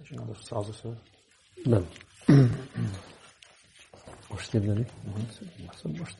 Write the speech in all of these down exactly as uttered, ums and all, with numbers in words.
Hazırsın? Mən. Başlayabilir miyim? Başlayabiliriz.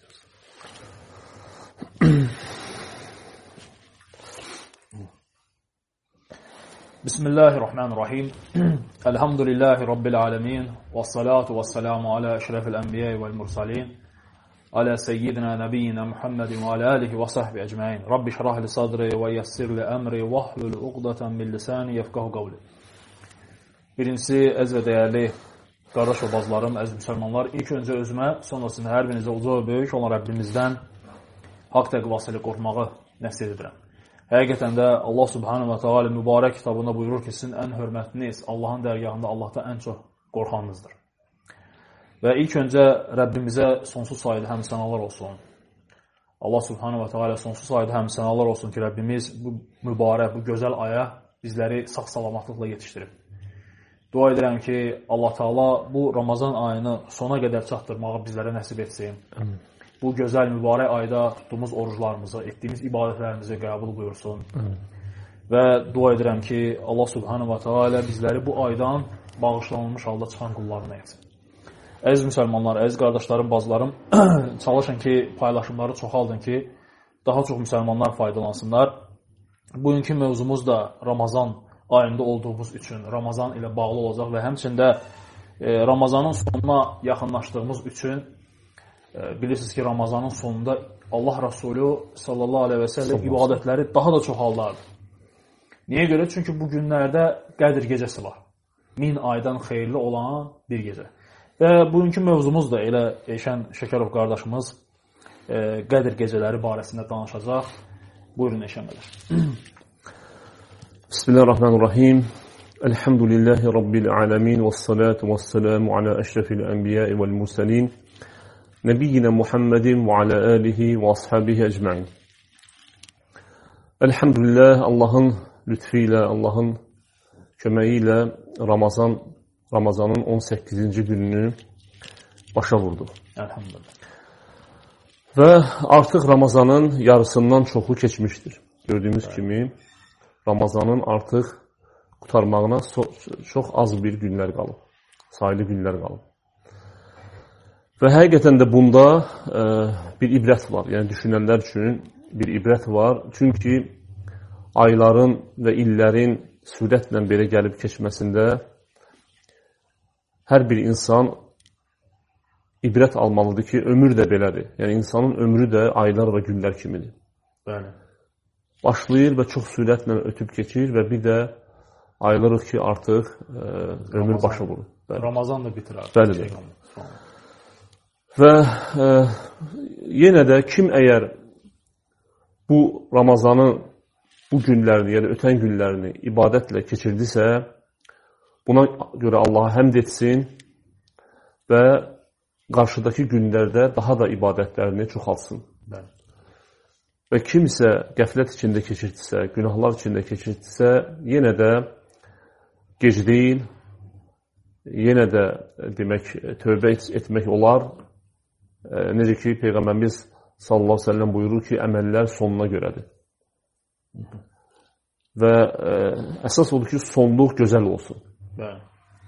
Bismillahirrahmanirrahim. Elhamdülillahi Rabbil alemin. Ve salatu ve selamu ala eşrefil enbiyayı vel mursalin. Ala seyyidina nebiyyina Muhammedin ve ala alihi ve sahbihi ecmain. Rabbi şrahli sadri ve yessirli emri ve ahlul uqdatan min lisani yefqahu qavli. Birincisi, əziz və dəyərli qardaş və bacılarım, əziz müsəlmanlar, ilk öncə özümə, sonrasında hər birinizə uca və böyük olan Rəbbimizdən haqq təqvası ilə qorxmağı nəsihət edirəm. Həqiqətən də Allah Subhanahu wa Taala mübarək kitabında buyurur ki, sizin ən hörmətiniz Allahın dərgahında Allahdan ən çox qorxanınızdır. Və ilk öncə Rəbbimizə sonsuz sayıda həmsənalar olsun. Allah Subhanahu wa Taala sonsuz sayıda həmsənalar olsun ki, Rəbbimiz bu mübarək, bu gözəl aya bizləri sağ-salamatlıqla yetişdirib. Dua edirəm ki, Allah Taala bu Ramazan ayını sona qədər çatdırmağı bizlərə nəsib etsin. Amin. Bu gözəl mübarək ayda tutduğumuz oruclarımızı, etdiyimiz ibadətlərimizi qəbul buyursun. Amin. Və dua edirəm ki, Allah Subhanahu wa Taala bizləri bu aydan bağışlanılmış halda çıxan qullarına etsin. Əziz müsəlmanlar, əziz qardaşlarım, bacılarım, çalışın ki, paylaşımları çoxaldın ki, daha çox müsəlmanlar faydalansınlar. Bugünkü mövzumuz da Ramazan ayında olduğumuz üçün Ramazan ilə bağlı olacaq və həmçində e, Ramazanın sonuna yaxınlaşdığımız üçün e, bilirsiniz ki, Ramazanın sonunda Allah Rasulü sallallahu aleyhi və səlləm ibadətləri daha da çoxaldardı. Niyə görə? Çünki bu günlərdə Qədir gecəsi var. Min aydan xeyirli olan bir gecə. Və bugünkü mövzumuz da elə Eşən Şəkərov qardaşımız e, Qədir gecələri barəsində danışacaq. Buyurun Eşən bələr. Bismillahirrahmanirrahim. Elhamdülillahi Rabbil alemin. Vessalatu vesselamu ala eşrefil enbiyai vel mursalin. Nebiyyina Muhammedin ve ala alihi ve ashabihi ecmain. Elhamdülillah, Allah'ın lütfiyle, Allah'ın köməyiyle Ramazan, Ramazanın on səkkizinci gününü başa vurdu. Elhamdülillah. Və artıq Ramazanın yarısından çoxu keçmişdir. Gördüyümüz evet. kimi Ramazanın artıq qutarmağına çox az bir günlər qalıb. Sayılı günlər qalıb. Və həqiqətən də bunda e, bir ibrət var. Yəni düşünənlər üçün bir ibrət var. Çünki ayların və illərin sürətlə belə gəlib keçməsində hər bir insan ibrət almalıdır ki, ömür də belədir. Yəni insanın ömrü də aylar və günlər kimidir. Bəli. Başlayır və çox sürətlə ötüb keçir və bir də ayırıq ki, artıq e, ömür Ramazan, başa vurur. Bəli. Ramazan da bitir artıq. Bəli. Şey və e, yenə də kim əgər bu Ramazanı, bu günlərini, yəni ötən günlərini ibadətlə keçirdisə, buna görə Allaha həmd etsin və qarşıdakı günlərdə daha da ibadətlərini çoxalsın. Bəli. Və kimsə qəflət içində keçirdisə, günahlar içində keçirdisə, yenə də gec deyil, yenə də demək, tövbə etmək olar. E, necə ki, Peyğəmbərimiz sallallahu aleyhi ve sellem buyurur ki, əməllər sonuna görədir. Və e, əsas odur ki, sonluq gözəl olsun. Bəli.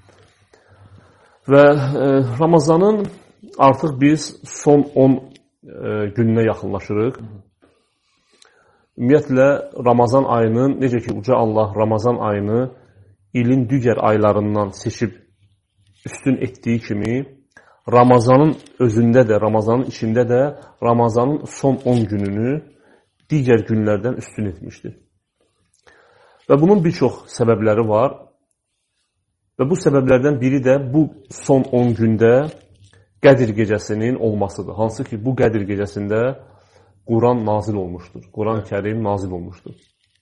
Və e, Ramazanın artıq biz son on e, gününə yaxınlaşırıq. Ümumiyyətlə, Ramazan ayının, necə ki, Uca Allah Ramazan ayını ilin digər aylarından seçib üstün etdiyi kimi, Ramazanın özündə də, Ramazanın içində də Ramazanın son on gününü digər günlərdən üstün etmişdir. Və bunun bir çox səbəbləri var. Və bu səbəblərdən biri də bu son on gündə Qədir gecəsinin olmasıdır. Hansı ki, bu Qədir gecəsində Quran nazil olmuşdur. Quran-ı Kərim nazil olmuşdur.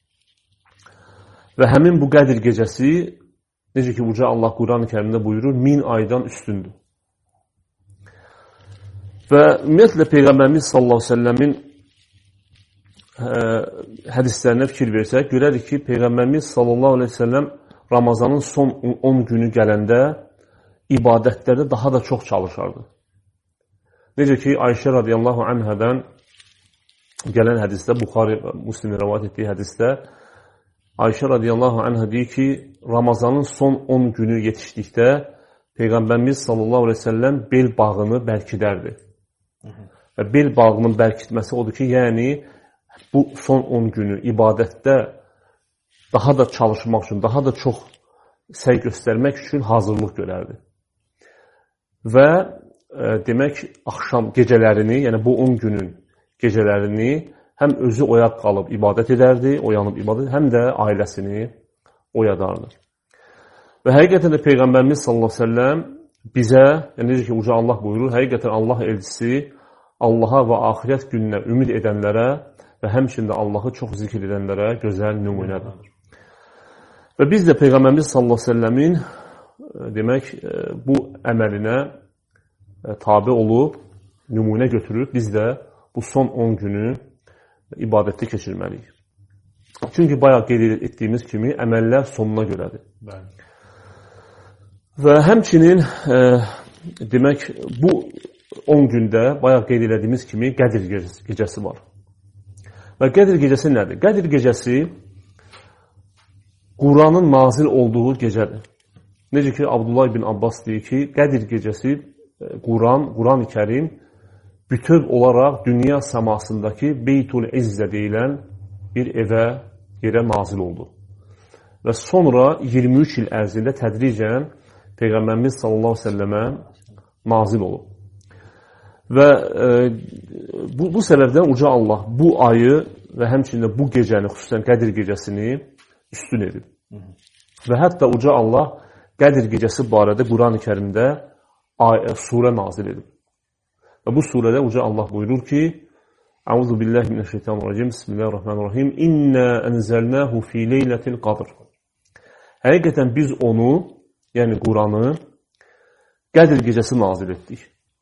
Və həmin bu Qədir gecəsi, necə ki, Uca Allah Quran-ı Kərimdə buyurur, min aydan üstündür. Və ümumiyyətlə, Peyğəmbərimiz sallallahu aleyhi ve sellemin ə, hədislərinə fikir versək, görərik ki, Peyğəmbərimiz sallallahu aleyhi ve sellem Ramazanın son on günü gələndə ibadətlərdə daha da çox çalışardı. Necə ki, Ayşə radiyallahu anhədən gələn hədisdə, Buxari Müslim rəvayət etdiyi hədisdə Ayşə radiyallahu anhə deyir ki, Ramazanın son on günü yetişdikdə Peyğəmbərimiz sallallahu aleyhi ve sellem bel bağını bərkidərdi. Və bel bağının bərkitməsi odur ki, yəni bu son on günü ibadətdə daha da çalışmaq üçün, daha da çox səy göstərmək üçün hazırlıq görərdi. Və e, demək, axşam gecələrini, yəni bu on günün gecələrini həm özü oyaq qalıb ibadət edərdi, oyanıb ibadət, həm də ailəsini oyadardı. Və həqiqətən də Peyğəmbərimiz sallallahu aleyhi ve sellem bizə, yəni necə ki, uca Allah buyurur, həqiqətən Allah elçisi Allaha və axirət gününə ümid edənlərə və həmçində Allahı çox zikr edənlərə gözəl nümunədir. Və biz də Peyğəmbərimiz sallallahu aleyhi ve sellemin demək, bu əməlinə tabi olub, nümunə götürüb, biz də bu son on günü ibadətdə keçirməliyik. Çünki bayaq qeyd etdiyimiz kimi əməllər sonuna görədir. Bəli. Və həmçinin e, demək, bu on gündə bayaq qeyd etdiyimiz kimi Qədir gecəsi var. Və Qədir gecəsi nədir? Qədir gecəsi Quranın nazil olduğu gecədir. Necə ki, Abdullah ibn Abbas deyir ki, Qədir gecəsi Quran, Quran-ı Kərim bütöv olaraq dünya səmasındakı Beytul İzzə deyilən bir evə, yerə nazil oldu. Və sonra iyirmi üç il ərzində tədricən Peyğəmbərimiz sallallahu aleyhi ve sellemə nazil olub. Və e, bu, bu səbəbdən uca Allah bu ayı və həmçində bu gecəni, xüsusən Qədir gecəsini üstün edib. Və hətta uca Allah Qədir gecəsi barədə Quran-ı Kərimdə surə nazil edib. Və bu surədə uca Allah buyurur ki, Əuzu billahi minəşşeytanirracim, Bismillahirrahmanirrahim, İnnə ənzəlnəhu fi leylətil qadr. Həqiqətən biz onu, yəni Quranı, Qədir gecəsi nazil etdik.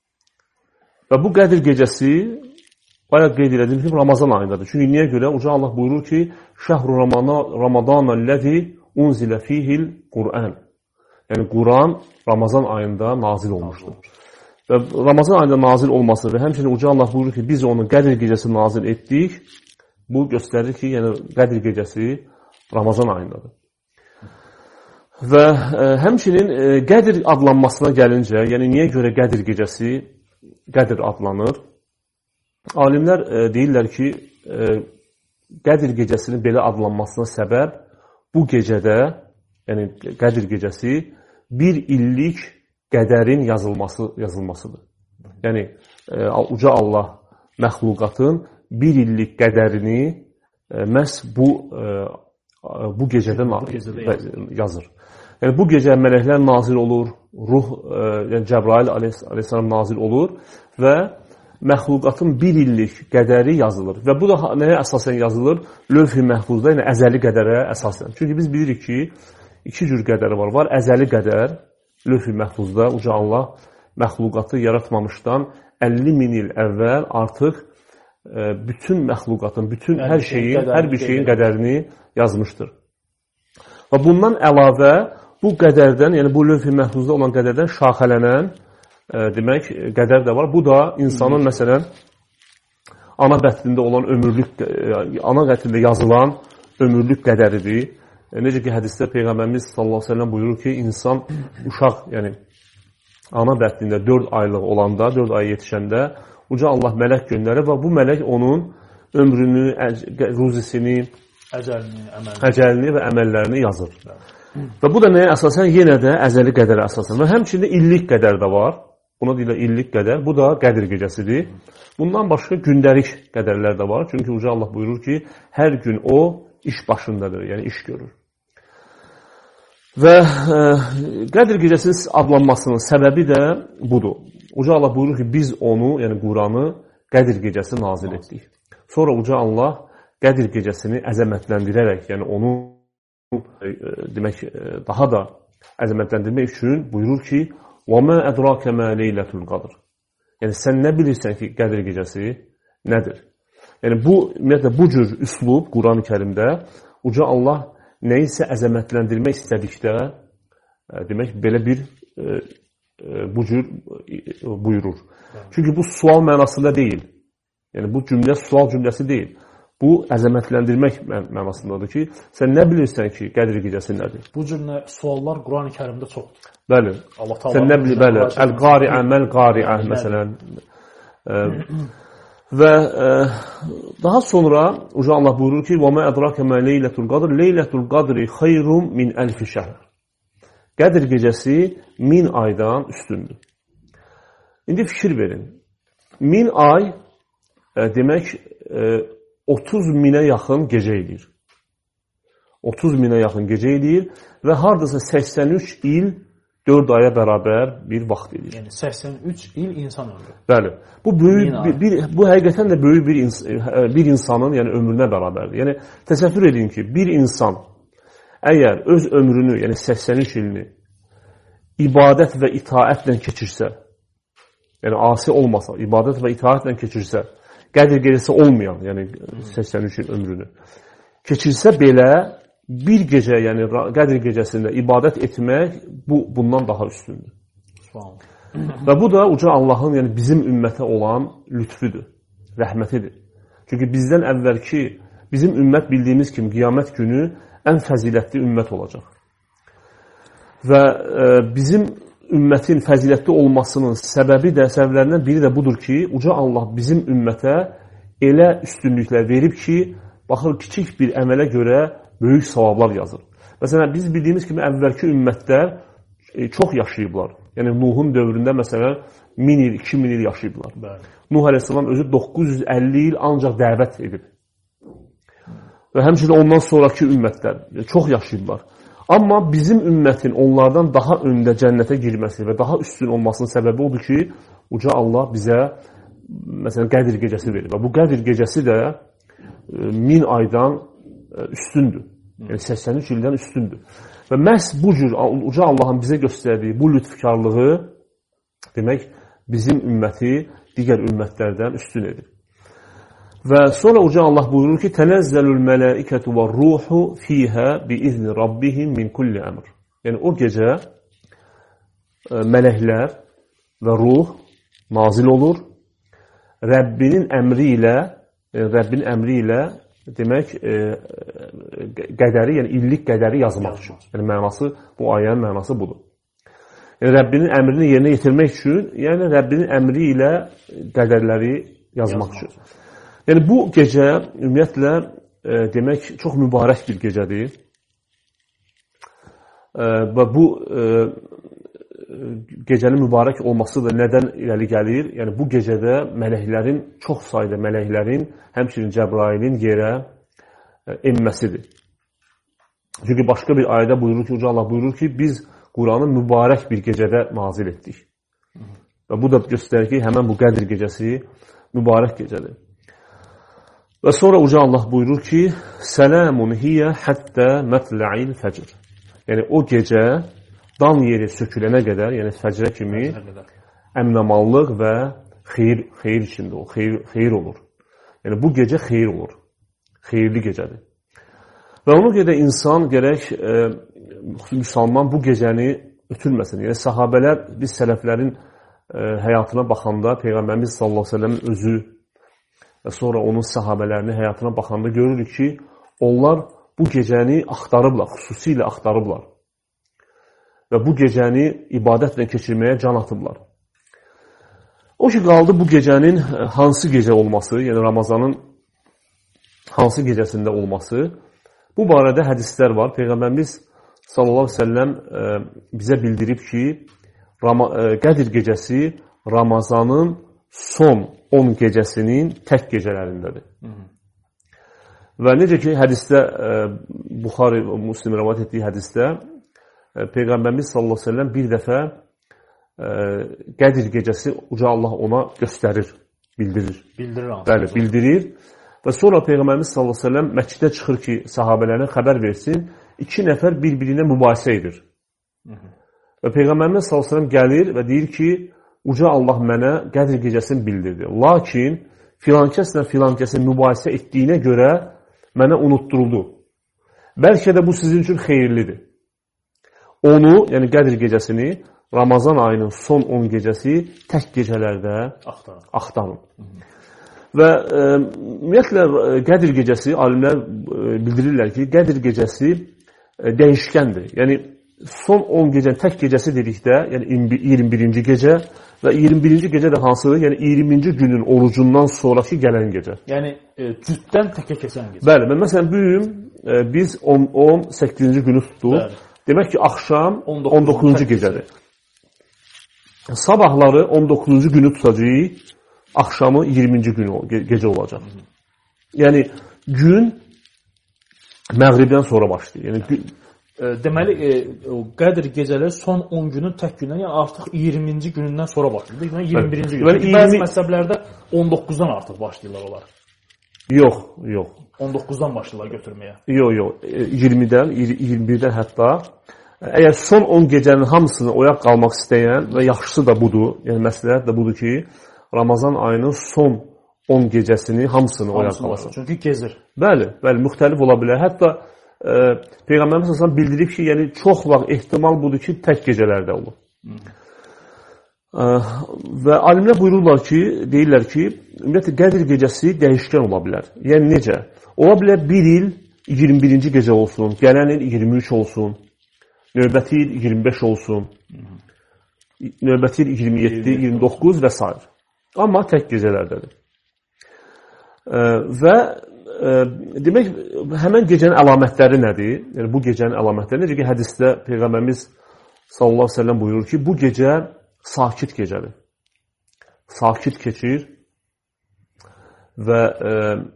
Və bu Qədir gecəsi, bayaq qeyd edildim ki, Ramazan ayındadır. Çünki niyə görə? Uca Allah buyurur ki, Şəhru Ramadanəl-ləzi unzilə fihil Qur'an. Yəni, Quran Ramazan ayında nazil olmuşdur. Və Ramazan ayında nazil olması və həmçinin Uca Allah buyurur ki, biz onu Qədir gecəsi nazil etdik. Bu göstərir ki, yəni Qədir gecəsi Ramazan ayındadır. Və e, həmçinin e, Qədir adlanmasına gəlincə, yəni niyə görə Qədir gecəsi Qədir adlanır? Alimlər e, deyirlər ki, e, Qədir gecəsinin belə adlanmasına səbəb bu gecədə, yəni Qədir gecəsi bir illik qədərin yazılması, yazılmasıdır. Yəni, e, uca Allah məxluqatın bir illik qədərini e, məhz bu, e, bu gecədə, bu gecədə yazır. yazır. Yəni, bu gecə mələklər nazil olur, ruh, e, yəni Cəbrail aleyhissalam nazil olur və məxluqatın bir illik qədəri yazılır. Və bu da nəyə əsasən yazılır? Lövh-i məhfuzda, yəni əzəli qədərə əsasən. Çünki biz bilirik ki, iki cür qədəri var. Var əzəli qədər, lövh-i məhfuzda uca Allah məxluqatı yaratmamışdan əlli min il əvvəl artıq e, bütün məxluqatın, bütün hər şeyin, hər bir şeyin qədərini yazmışdır. Və bundan əlavə bu qədərdən, yəni bu lövh-i məhfuzda olan qədərdən şaxələnən e, demək, qədər də var. Bu da insanın, məsələn, ana bətnində olan ömürlük, e, ana bətnində yazılan ömürlük qədəridir. E, necə ki, hədisdə Peyğəmbərimiz sallallahu aleyhi ve sellem buyurur ki, insan uşaq, yəni ana bətnində dörd aylıq olanda, dörd ay yetişəndə uca Allah mələk göndərir və bu mələk onun ömrünü, ruzisini, əcəlini, əcəlini və əməllərini yazır. Və bu da nəyə əsasən? Yenə də əzəli qədərə əsasən. Və həmçində illik qədər də var. Buna deyirlər illik qədər. Bu da Qədir gecəsidir. Bundan başqa gündəlik qədərlər də var. Çünki uca Allah buyurur ki, hər gün o iş başındadır, yəni iş görür. Və e, Qədir gecəsinin adlanmasının səbəbi də budur. Uca Allah buyurur ki, biz onu, yəni Quranı Qədir gecəsi nazil etdik. Sonra uca Allah Qədir gecəsini əzəmətləndirərək, yəni onu e, demək, e, daha da əzəmətləndirmək üçün buyurur ki, وَمَا أَدْرَاكَ مَا لَيْلَةُ الْقَدْرِ. Yəni, sən nə bilirsən ki, Qədir gecəsi nədir? Yəni, bu, ümumiyyətlə, bu cür üslub Quran-ı Kərimdə uca Allah nəyisə əzəmətləndirmək istədikdə, demək, belə bir e, e, bu cür e, buyurur. Çünki bu sual mənasında deyil. Yəni, bu cümlə sual cümləsi deyil. Bu, əzəmətləndirmək mənasındadır ki, sən nə bilirsən ki, Qədr gecəsi nədir? Bu cür suallar Quran-ı Kərimdə çoxdur. Bəli. Sən nə bilirsən? Bəli. Əl-qari'ə, məl-qari'ə, məsələn. Və ə, daha sonra uca Allah buyurur ki, وَمَا أَدْرَاكَ مَا لَيْلَةُ الْقَدْرِ لَيْلَةُ الْقَدْرِ خَيْرٌ مِنْ أَلْفِ شَهْرٍ. Qədr gecəsi min aydan üstündür. İndi fikir verin. Min ay e, demək e, otuz minə yaxın gecə edir. otuz minə yaxın gecə edir və hardasa səksən üç il dörd aya bərabər bir vaxt edir. Yəni səksən üç il insan ömrü. Bəli. Bu böyük bir, bir bu həqiqətən də böyük bir ins bir insanın, yəni ömrünə bərabərdir. Yəni təsəvvür edin ki, bir insan əgər öz ömrünü, yəni səksən üç ilini ibadət və itaətlə keçirsə, yəni asi olmasa, ibadət və itaətlə keçirsə, Qədr gecəsi olmayan, yəni səksən üç il ömrünü keçirsə belə bir gecə, yəni Qədr gecəsində ibadət etmək bu bundan daha üstündür. Və bu da uca Allahın, yəni bizim ümmətə olan lütfüdür, rəhmətidir. Çünki bizdən əvvəlki, bizim ümmət bildiyimiz kimi qiyamət günü ən fəzilətli ümmət olacaq. Və e, bizim ümmətin fəzilətli olmasının səbəbi də, səbəblərindən biri də budur ki, uca Allah bizim ümmətə elə üstünlüklər verib ki, baxır, kiçik bir əmələ görə böyük savablar yazır. Məsələn, biz bildiyimiz kimi əvvəlki ümmətlər e, çox yaşayıblar. Yəni, Nuhun dövründə məsələn, min il, iki min il yaşayıblar. Bəli. Nuh əleyhissalam özü doqquz yüz əlli il ancaq dəvət edib. Və həmçinin ondan sonraki ümmətlər çox yaşayıblar. Amma bizim ümmətin onlardan daha öndə cənnətə girməsi və daha üstün olmasının səbəbi odur ki, uca Allah bizə məsələn, Qədr gecəsi verir. Və bu Qədr gecəsi də e, min aydan üstündür. Yəni səksən üç ildən üstündür. Və məhz bu cür uca Allahın bizə göstərdiyi bu lütfkarlığı demək bizim ümməti digər ümmətlərdən üstün edir. Və sonra uca Allah buyurur ki, Tənəzzəlül mələikətü və ruhu fiyhə biizni rabbihim min kulli əmr. Yəni o gecə ə, mələklər və ruh nazil olur. Rəbbinin əmri ilə yəni Rəbbinin əmri ilə demək e, qədəri, yəni illik qədəri yazmaq üçün. Yəni mənası, bu ayənin mənası budur. Yəni Rəbbinin əmrini yerinə yetirmək üçün, yəni Rəbbinin əmri ilə qədərləri yazmaq, yazmaq üçün. Yəni bu gecə ümumiyyətlə e, demək çox mübarək bir gecədir. E, və bu e, gecənin mübarək olması da nədən irəli gəlir? Yəni bu gecədə mələklərin, çox sayda mələklərin, həmçinin Cəbrailin yerə enməsidir. Çünki başqa bir ayədə buyurur ki, uca Allah buyurur ki, biz Quranı mübarək bir gecədə nazil etdik. Və bu da göstərir ki, həmən bu Qədr gecəsi mübarək gecədir. Və sonra uca Allah buyurur ki, Sələmun hiyyə həttə mətlə'il fəcr. Yəni o gecə dan yeri sökülənə qədər, yəni fəcrə kimi əmnəmanlıq və xeyir, xeyir içində o, xeyir, xeyir olur. Yəni bu gecə xeyir olur, xeyirli gecədir. Və ona görə insan gərək, e, müsəlman bu gecəni ötürməsin. Yəni sahabələr, biz sələflərin e, həyatına baxanda, Peyğəmbərimiz sallallahu əleyhi və səlləmin özü və sonra onun sahabələrini həyatına baxanda görürük ki, onlar bu gecəni axtarıblar, xüsusilə axtarıblar. Və bu gecəni ibadətlə keçirməyə can atıblar. O ki, qaldı bu gecənin hansı gecə olması, yəni Ramazanın hansı gecəsində olması, bu barədə hədislər var. Peyğəmbərimiz sallallahu əleyhi və səlləm bizə bildirib ki, Qədr gecəsi Ramazanın son on gecəsinin tək gecələrindədir. Hı -hı. Və necə ki, hədisdə, Buxari və Müslim rəvayət etdiyi hədisdə, Peyğəmbərimiz sallallahu əleyhi və səlləm bir dəfə ə, Qədr gecəsi uca Allah ona göstərir, bildirir. Bildirir. Bəli, bildirir. Və sonra Peyğəmbərimiz sallallahu əleyhi və səlləm məscidə çıxır ki, sahabələrinə xəbər versin. İki nəfər bir-birinə mübahisə edir. Hı -hı. Və Peyğəmbərimiz sallallahu əleyhi və səlləm gəlir və deyir ki, uca Allah mənə Qədr gecəsini bildirdi. Lakin filan kəslə filan kəsin mübahisə etdiyinə görə mənə unutturuldu. Bəlkə də bu sizin üçün xeyirlidir. Onu, yəni Qədr gecəsini, Ramazan ayının son on gecəsi tək gecələrdə axtarın. axtarın. Və e, ümumiyyətlə Qədr gecəsi, alimlər e, bildirirlər ki, Qədr gecəsi e, dəyişkəndir. Yəni, son on gecənin tək gecəsi dedikdə, yəni iyirmi birinci gecə və iyirmi birinci gecə də hansıdır? Yəni, iyirminci günün orucundan sonraki gələn gecə. Yəni, e, cütdən təkə keçən gecə. Bəli, mən məsələn, bu gün e, biz on səkkizinci günü tutduq. Bəli. Demək ki, axşam on doqquzuncu gecədir. Sabahları on doqquzuncu günü tutacağıq, axşamı iyirminci gün ge gecə olacaq. Hı -hı. Yəni, gün məğribdən sonra başlayır. Yəni, gün, e, deməli, e, o Qədr gecələri son on günün tək gündən, yəni artıq iyirminci günündən sonra başlayır. Yəni, iyirmi birinci gün. Bəzi iyirmi... məzhəblərdə on doqquzdan artıq başlayırlar onlar. Yox, yox. on doqquzdan başlayırlar götürməyə. Yox, yox. iyirmidən, iyirmi birdən hətta. Əgər son on gecənin hamısını oyaq qalmaq istəyən və yaxşısı da budur, yəni məsləhət də budur ki, Ramazan ayının son on gecəsini hamısını oyaq qalasın. Çünki gezir. Bəli, bəli, müxtəlif ola bilər. Hətta e, Peyğəmbərimiz sallallahu bildirib ki, yəni çox vaxt ehtimal budur ki, tək gecələrdə olur. E, və alimlər buyururlar ki, deyirlər ki, ümumiyyətlə Qədr gecəsi dəyişkən ola bilər. Yəni necə? Ola bilər bir il iyirmi birinci gecə olsun, gələn il iyirmi üç olsun, növbəti il iyirmi beş olsun, növbəti il iyirmi yeddi, iyirmi doqquz və s. Amma tək gecələrdədir. E, və e, demək, həmən gecənin əlamətləri nədir? Yəni, bu gecənin əlamətləri necə ki, hədisdə Peyğəmbərimiz sallallahu aleyhi ve sellem buyurur ki, bu gecə sakit gecədir. Sakit keçir və e,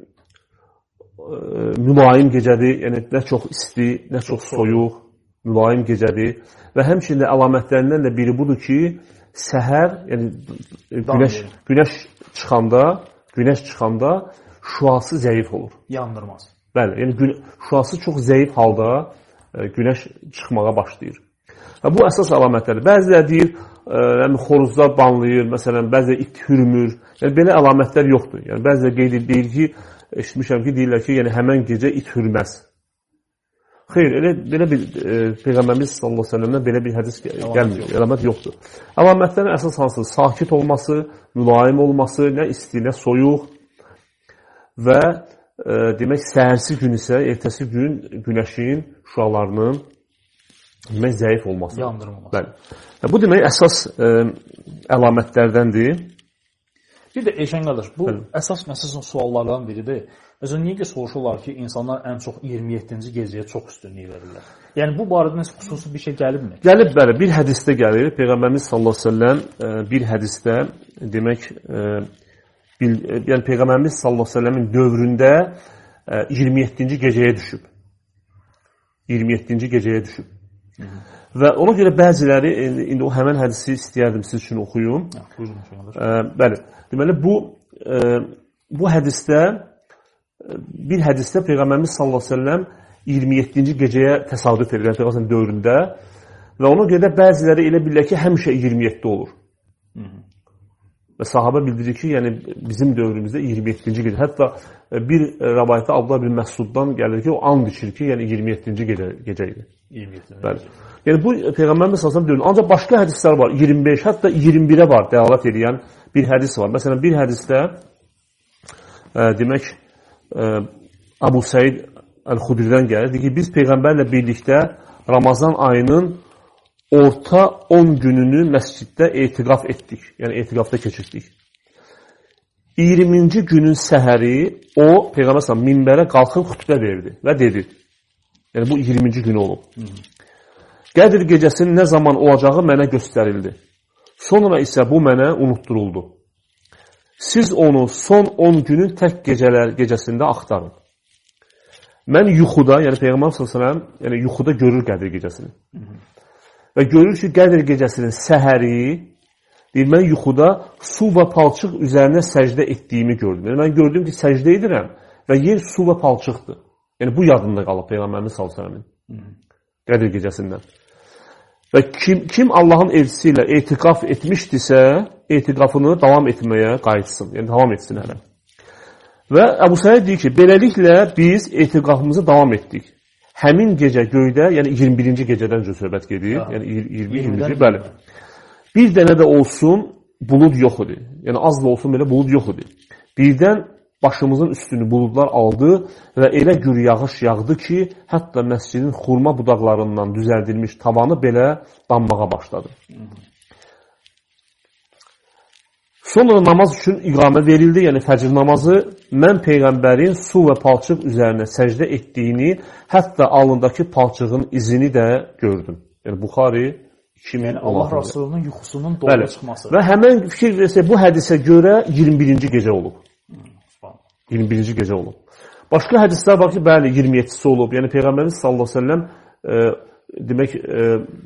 e, mülayim gecədir. Yəni, nə çox isti, nə çox soyuq, mülayim gecədir. Və həmçində əlamətlərindən də biri budur ki, səhər, yəni günəş, günəş çıxanda, günəş çıxanda şüası zəif olur. Yandırmaz. Bəli, yəni gün, şüası çox zəif halda e, günəş çıxmağa başlayır. Və bu əsas əlamətlərdir. Bəziləri deyir, e, yəni xoruzlar banlayır, məsələn, bəziləri it hürmür. Yəni belə əlamətlər yoxdur. Yəni bəziləri qeyd edir ki, eşitmişəm ki, deyirlər ki, yəni həmən gecə it hürməz. Xeyr, elə belə bir e, Peyğəmbərimiz sallallahu əleyhi və səlləmdən belə bir hədis gəlmir, əlamət yoxdur. Əlamətlərin əsas hansı? Sakit olması, mülayim olması, nə isti, nə soyuq və e, demək səhərsi gün isə ertəsi gün günəşin şüalarının demək zəif olması. Yandırılması. Bəli. Bu demək əsas e, əlamətlərdəndir. Bir də Eşən qardaş, bu Bəli. əsas məsələn suallardan biridir. Məsələn, niyə ki soruşurlar ki, insanlar ən çox iyirmi yeddinci gecəyə çox üstünlük verirlər? Yəni, bu barədə nəsə xüsusi bir şey gəlibmi? Gəlib, bəli. Bir hədisdə gəlir. Peyğəmbərimiz sallallahu əleyhi və səlləm bir hədisdə demək, bil, yəni Peyğəmbərimiz sallallahu əleyhi və səlləmin dövründə iyirmi yeddinci gecəyə düşüb. iyirmi yeddinci gecəyə düşüb. Hı -hı. Və ona görə bəziləri, indi o həmən hədisi istəyərdim siz üçün oxuyum. Hə, buyurun, e, bəli. Deməli, bu, e, bu hədisdə, bir hədisdə Peyğəmbərimiz sallallahu əleyhi və səlləm iyirmi yeddinci gecəyə təsadüf edir, Peyğəmbər dövründə və ona görə də bəziləri elə bilirlər ki, həmişə iyirmi yeddi olur. Hı -hı. Və sahabə bildirir ki, yəni bizim dövrümüzdə iyirmi yeddinci gecə. Hətta bir rəvayətdə Abdullah bin Məsuddan gəlir ki, o and içir ki, yəni iyirmi yeddinci gecə, gecə idi. iyirmi yeddinci Bəli. Yəni bu Peyğəmbərimiz sallallahu əleyhi və səlləm ancaq başqa hədislər var. iyirmi beş, hətta iyirmi birə var dəlalət edən bir hədis var. Məsələn, bir hədisdə e, demək e, Əbu Səid Əl-Xudridən gəlir. Deyir ki, biz Peyğəmbərlə birlikdə Ramazan ayının orta on gününü məsciddə etiqaf etdik. Yəni etiqafda keçirdik. iyirminci günün səhəri o Peyğəmbər sallallahu minbərə qalxıb xutbə verdi və dedi. Yəni bu iyirminci günü olub. Hı -hı. Qədr gecəsinin nə zaman olacağı mənə göstərildi. Sonra isə bu mənə unutturuldu. Siz onu son on günün tək gecələr gecəsində axtarın. Mən yuxuda, yəni Peyğəmbər sallallahu əleyhi və səlləm, yəni yuxuda görür Qədr gecəsini. Hı -hı. Və görür ki, Qədr gecəsinin səhəri, deyir, mən yuxuda su və palçıq üzərinə səcdə etdiyimi gördüm. Yəni mən gördüm ki, səcdə edirəm və yer su və palçıqdır. Yəni bu yadında qalıb Peyğəmbərimiz sallallahu əleyhi və səlləmin. Qədr gecəsindən. Və kim, kim Allahın elçisi ilə etiqaf etmişdisə, etiqafını davam etməyə qayıtsın. Yəni, davam etsin hələ. Və Əbu Səid deyir ki, beləliklə biz etiqafımızı davam etdik. Həmin gecə göydə, yəni iyirmi birinci gecədən öncə söhbət gedir. Ya, yəni iyirmi birinci, bəli. Bir dənə də olsun bulud yox idi. Yəni, az da olsun belə bulud yox idi. birdən başımızın üstünü buludlar aldı və elə gür yağış yağdı ki, hətta məscidin xurma budaqlarından düzəldilmiş tavanı belə dammağa başladı. Sonra namaz üçün iqamə verildi, yəni fəcr namazı. Mən Peyğəmbərin su və palçıq üzərinə səcdə etdiyini, hətta alındakı palçığın izini də gördüm. Yəni Buxari iki min on altı. Yəni Allah Rasulunun yuxusunun doğru çıxması. Və həmən fikir versə, bu hədisə görə iyirmi birinci gecə olub. iyirmi birinci gecə olub. Başqa hədislər var ki, bəli, iyirmi yeddisi olub. Yəni Peyğəmbərimiz sallallahu əleyhi və səlləm e, demək e,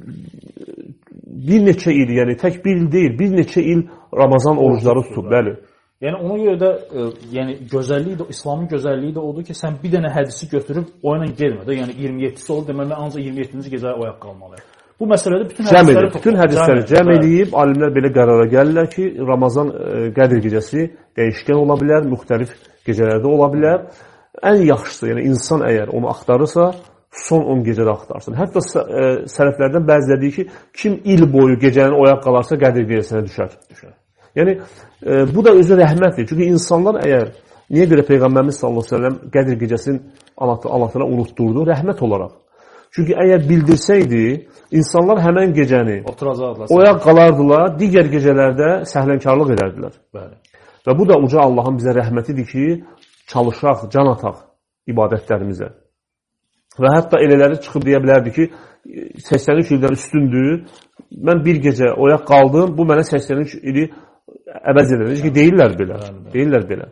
bir neçə il, yəni tək bir il deyil, bir neçə il Ramazan orucları tutub, bəli. Yəni ona görə də e, yəni gözəlliyi də, İslamın gözəlliyi də odur ki, sən bir dənə hədisi götürüb o ilə gelmə də. Yəni iyirmi yeddisi olub deməli ancaq iyirmi yeddinci gecəyə oyaq qalmalıyıq. Bu məsələdə bütün cəm hədisləri edib, bütün hədisləri cəm edib, alimlər belə qərara gəlirlər ki, Ramazan e, Qədr gecəsi dəyişkən ola bilər, müxtəlif gecələrdə ola bilər. Ən yaxşısı, yəni insan əgər onu axtarırsa, son on gecədə axtarsın. Hətta e, sələflərdən bəziləri deyir ki, kim il boyu gecəni oyaq qalarsa Qədr gecəsinə düşər. düşər. Yəni e, bu da özü rəhmətdir. Çünki insanlar əgər, niyə görə Peyğəmbərimiz sallallahu əleyhi və səlləm Qədr gecəsinin Allah-Təala unutdurdu? Rəhmət olaraq. Çünki əgər bildirsəydi, insanlar həmən gecəni oyaq qalardılar, digər gecələrdə səhlənkarlıq edərdilər. Bəli. Və bu da uca Allahın bizə rəhmətidir ki, çalışaq, can ataq ibadətlərimizə. Və hətta elələri çıxıb deyə bilərdi ki, səksən üç ildən üstündür, mən bir gecə oyaq qaldım, bu mənə səksən üç ili əvəz edəcək ki, deyirlər belə. Deyirlər belə.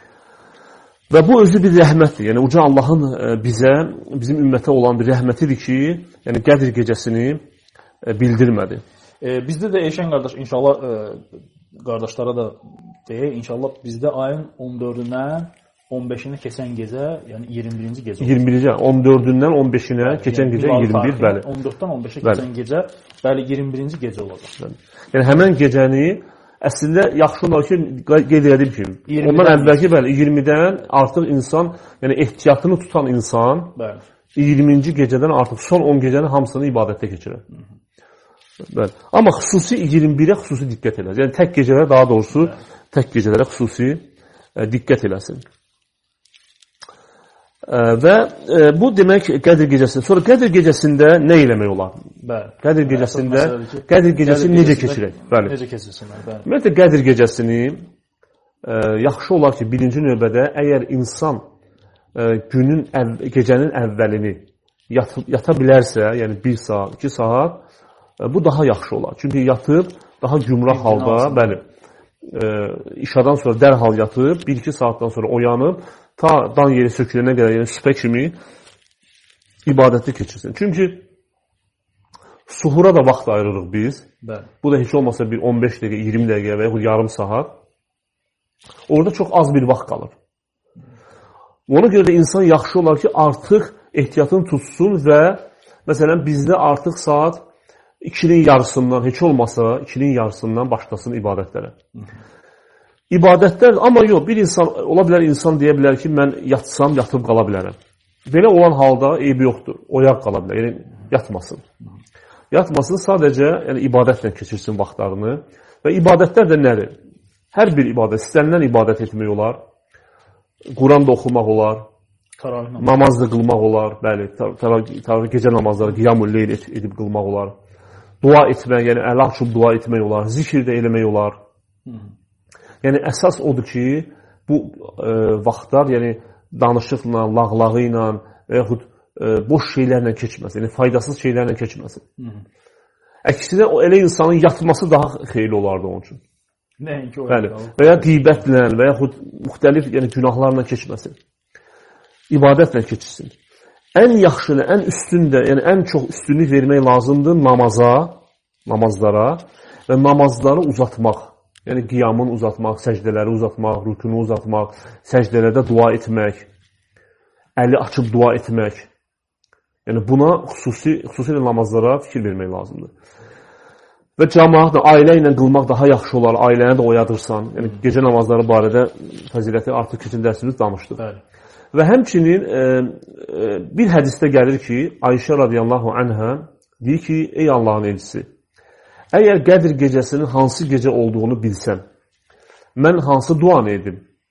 Və bu özü bir rəhmətdir. Yəni uca Allahın bizə, bizim ümmətə olan bir rəhmətidir ki, yəni Qədr gecəsini bildirmədi. E, bizdə də Eşən qardaş, inşallah e, qardaşlara da deyək, inşallah bizdə ayın on dördündən on beşinə keçən gecə, yəni iyirmi birinci gecə olur. iyirmi birinci, on dördündən on beşinə keçən gecə iyirmi bir, bəli. on dörddən on beşə keçən gecə, bəli, iyirmi birinci gecə olacaq. Yəni həmən gecəni əslində yaxşı olar ki, qeyd edim ki, ondan əvvəlki bəli, iyirmidən artıq insan, yəni ehtiyatını tutan insan, bəli, iyirminci gecədən artıq son on gecənin hamısını ibadətdə keçirər. Bəli. Amma xüsusi iyirmi birə xüsusi diqqət eləsin. Yəni tək gecələrə, daha doğrusu bəli, tək gecələrə xüsusi ə, diqqət eləsin. Ə, və ə, bu demək Qədr gecəsində. Sonra Qədr gecəsində nə eləmək olar? Bəli. Qədr gecəsində Qədr gecəsini necə keçirək? Bəli. Necə keçirsinlər? Bəli. Ümumiyyətlə Qədr gecəsini ə, yaxşı olar ki, birinci növbədə əgər insan ə, günün əv gecənin əvvəlini yat yata bilərsə, yəni bir saat, iki saat, ə, bu daha yaxşı olar. Çünki yatıb daha gümrah halda, bəli, ə, işadan sonra dərhal yatıb, bir iki saatdan sonra oyanıb, ta dan yeri sökülənə qədər, yəni sübhə kimi ibadətli keçirsin. Çünki suhura da vaxt ayırırıq biz. Bəli. Bu da heç olmasa bir on beş dəqiqə, iyirmi dəqiqə və ya yarım saat. Orada çox az bir vaxt qalır. Ona görə də insan yaxşı olar ki, artıq ehtiyatını tutsun və məsələn bizdə artıq saat ikinin yarısından, heç olmasa ikinin yarısından başlasın ibadətlərə. İbadətlər, amma yox, bir insan, ola bilər insan deyə bilər ki, mən yatsam, yatıb qala bilərəm. Belə olan halda eybi yoxdur, oyaq qala bilər, yəni yatmasın. Yatmasın, sadəcə yəni, ibadətlə keçirsin vaxtlarını və ibadətlər də nədir? Hər bir ibadət, istənilən ibadət etmək olar, Quran da oxumaq olar, namaz da qılmaq olar, bəli, gecə namazları, qiyam-ül leyl edib qılmaq olar, dua etmək, yəni əl açıb dua etmək olar, zikir də eləmək olar. Yəni əsas odur ki, bu e, vaxtlar yəni danışıqla, lağlağı ilə və yaxud e, boş şeylərlə keçməsin, yəni faydasız şeylərlə keçməsin. Əksinə o elə insanın yatması daha xeyirli olardı onun üçün. Nəinki o. Bəli. Və ya qeybətlə və yaxud müxtəlif yəni günahlarla keçməsin. İbadətlə keçsin. Ən yaxşını, ən üstündə, yəni ən çox üstünlük vermək lazımdır namaza, namazlara və namazları uzatmaq. Yəni qiyamını uzatmaq, səcdələri uzatmaq, rükunu uzatmaq, səcdələrdə dua etmək, əli açıb dua etmək. Yəni buna xüsusi, xüsusilə namazlara fikir vermək lazımdır. Və cəmaatla, ailə ilə qılmaq daha yaxşı olar, ailəni də oyadırsan. Yəni gecə namazları barədə fəziləti artıq keçən dərsimizdə danışdıq. Bəli. Və həmçinin e, e, bir hədisdə gəlir ki, Ayşə radiyallahu anhə deyir ki, ey Allahın elçisi, əgər Qədr gecəsinin hansı gecə olduğunu bilsəm, mən hansı duanı edim?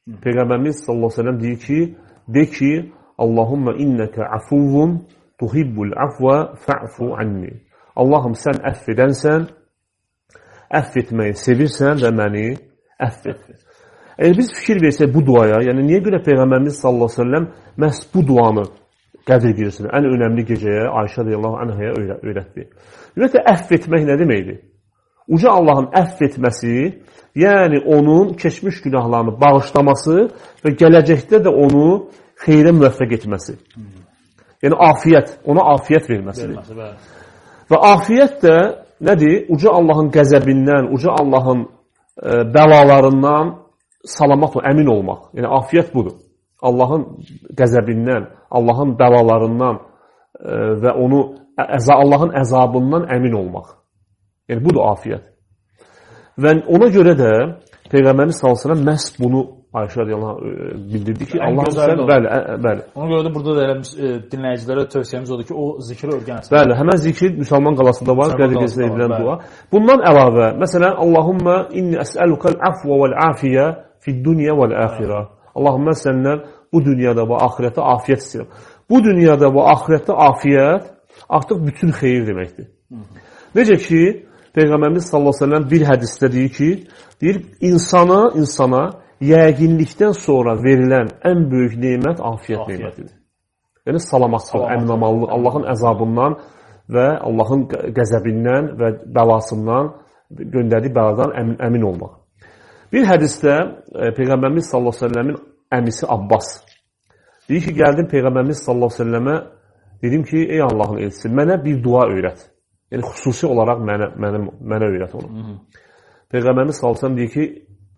Peyğəmbərimiz sallallahu əleyhi və səlləm deyir ki, de ki, Allahumma innaka afuvun tuhibbul afwa fa'fu anni. Allahım sən əff edənsən, əff etməyi sevirsən və məni əff et. Əgər biz fikir versək bu duaya, yəni niyə görə Peyğəmbərimiz sallallahu əleyhi və səlləm məhz bu duanı Qədir gecəsində ən önəmli gecəyə Ayşə radiyallahu anhaya öyrətdi? Ümumiyyətlə, əff etmək nə deməkdir? Uca Allahın əff etməsi, yəni onun keçmiş günahlarını bağışlaması və gələcəkdə də onu xeyrə müvəffəq etməsi. Yəni, afiyyət, ona afiyyət verməsidir. Və afiyyət də nədir? Uca Allahın qəzəbindən, uca Allahın e, bəlalarından salamat o, əmin olmaq. Yəni, afiyyət budur. Allahın qəzəbindən, Allahın bəlalarından e, və onu əza, Allahın əzabından əmin olmaq. Yəni, budur afiyyət. Və ona görə də Peyğəmbərimiz sallallahu əleyhi və səlləm məhz bunu Ayşə radiyallahu bildirdi ki, Allahım sən, bəli, ə, bəli. Ona görə də burada da elə e, dinləyicilərə tövsiyəmiz odur ki, o zikri öyrənsin. Bəli, həmən zikri müsəlman qalasında var, Qədir gecəsində edilən dua. Bundan əlavə, məsələn, Allahumma inni əsəlukəl afva vəl-afiyyə fid-dunya vəl-əxirə. Allahım, mən səndən bu dünyada və axirətdə afiyyət istəyirəm. Bu dünyada və axirətdə afiyyət artıq bütün xeyir deməkdir. Necə ki, Peyğəmbərimiz sallallahu əleyhi və səlləm bir hədisdə deyir ki, deyir, insana, insana yəqinlikdən sonra verilən ən böyük nemət afiyyət nemətidir. Yəni, salamatçılıq, əminamanlıq, Allahın əzabından və Allahın qəzəbindən və bəlasından, göndərdiyi bəladan əmin, əmin olmaq. Bir hədisdə Peyğəmbərimiz sallallahu əleyhi və səlləmin əmisi Abbas deyir ki, gəldim Peyğəmbərimiz sallallahu əleyhi və səlləmə, dedim ki, ey Allahın elçisi, mənə bir dua öyrət. Yəni, xüsusi olaraq mənə, mənə, mənə öyrət onu. Hı -hı. Peyğəmbərimiz sallallahu əleyhi və səlləm deyir ki,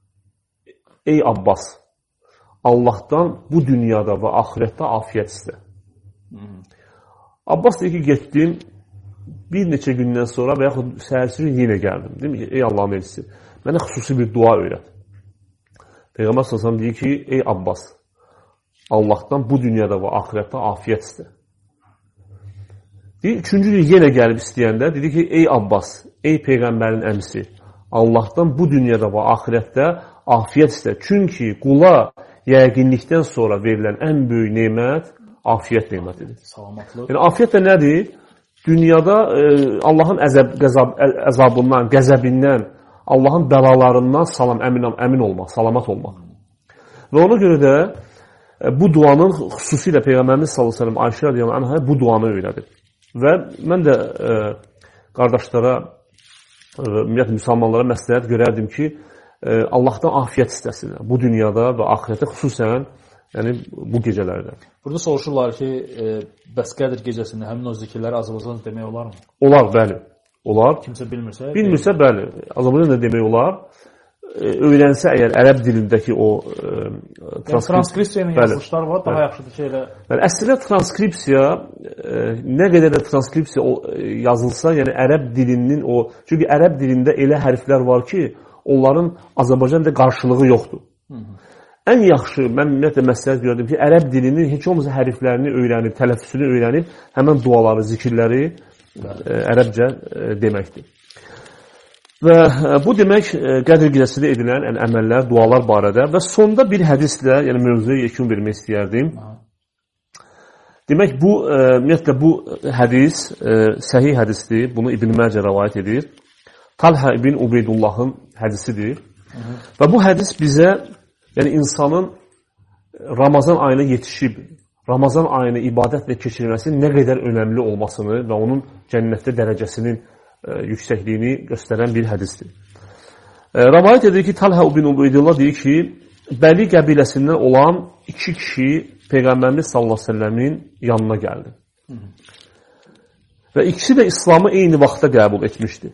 ey Abbas, Allahdan bu dünyada və axirətdə afiyyət istə. Hmm. Abbas deyir ki, getdim, bir neçə gündən sonra və yaxud səhərsi gün yenə gəldim. Deyim ki, ey Allah'ın elçisi, mənə xüsusi bir dua öyrət. Peyğəmbər sallallahu əleyhi və səlləm deyir ki, ey Abbas, Allahdan bu dünyada və axirətdə afiyyət istə. Deyir, üçüncü gün yenə gəlib istəyəndə, dedi ki, ey Abbas, ey Peyğəmbərin əmsi, Allahdan bu dünyada və axirətdə afiyyət istə. Çünki qula yəqinlikdən sonra verilən ən böyük nemət afiyyət nemətidir. Salamatlıq. Yəni, afiyyət də nədir? Dünyada e, Allahın əzab, qəzab, əzabından, qəzəbindən, Allahın bəlalarından salam, əmin, əmin olmaq, salamat olmaq. Və ona görə də e, bu duanın xüsusilə Peyğəmbərimiz sallallahu əleyhi və səlləm Ayşə radiyallahu anhaya bu duanı öyrədib. Və mən də e, qardaşlara, e, ümumiyyətlə müsəlmanlara məsləhət görərdim ki, Allahdan afiyyət istəsinlər. Bu dünyada və axirətdə xüsusən yəni bu gecələrdə. Burada soruşurlar ki, e, bəs Qədir gecəsində həmin o zikirləri Azərbaycan demək olar mı? Olar, bəli. Olar. Kimsə bilmirsə? Bilmirsə, bəli. Azərbaycan da demək olar. E, öyrənsə əgər ərəb dilindəki o e, transkrips transkripsiyanın yazılışları var, daha yaxşıdır ki, elə... Yəni, əslində transkripsiya, e, nə qədər də transkripsiya o, e, yazılsa, yəni ərəb dilinin o... Çünki ərəb dilində elə hərflər var ki, onların Azərbaycanda qarşılığı yoxdur. Hı -hı. Ən yaxşı, mən ümumiyyətlə məsləhət gördüm ki, ərəb dilinin heç olmasa hərflərini öyrənib, tələffüsünü öyrənib, həmən duaları, zikirləri e, ərəbcə e, deməkdir. Və e, bu demək e, Qədir gecəsində edilən yəni, əməllər, dualar barədə və sonda bir hədislə, yəni mövzuya yekun vermək istəyərdim. Hı. Demək, bu, e, ümumiyyətlə bu hədis, e, səhih hədisdir, bunu İbn Məcə rəvayət edir. Talhə ibn Ubeydullahın hədisidir. Hı -hı. Və bu hədis bizə, yəni insanın Ramazan ayına yetişib, Ramazan ayını ibadətlə keçirməsinin nə qədər önəmli olmasını və onun cənnətdə dərəcəsinin e, yüksəkliyini göstərən bir hədisdir. E, Rəvayət edir ki, Talhə ibn Ubeydullah deyir ki, Bəli qəbiləsindən olan iki kişi Peyğəmbərimiz sallallahu əleyhi və səlləmin yanına gəldi. Hı -hı. Və ikisi də İslamı eyni vaxtda qəbul etmişdi.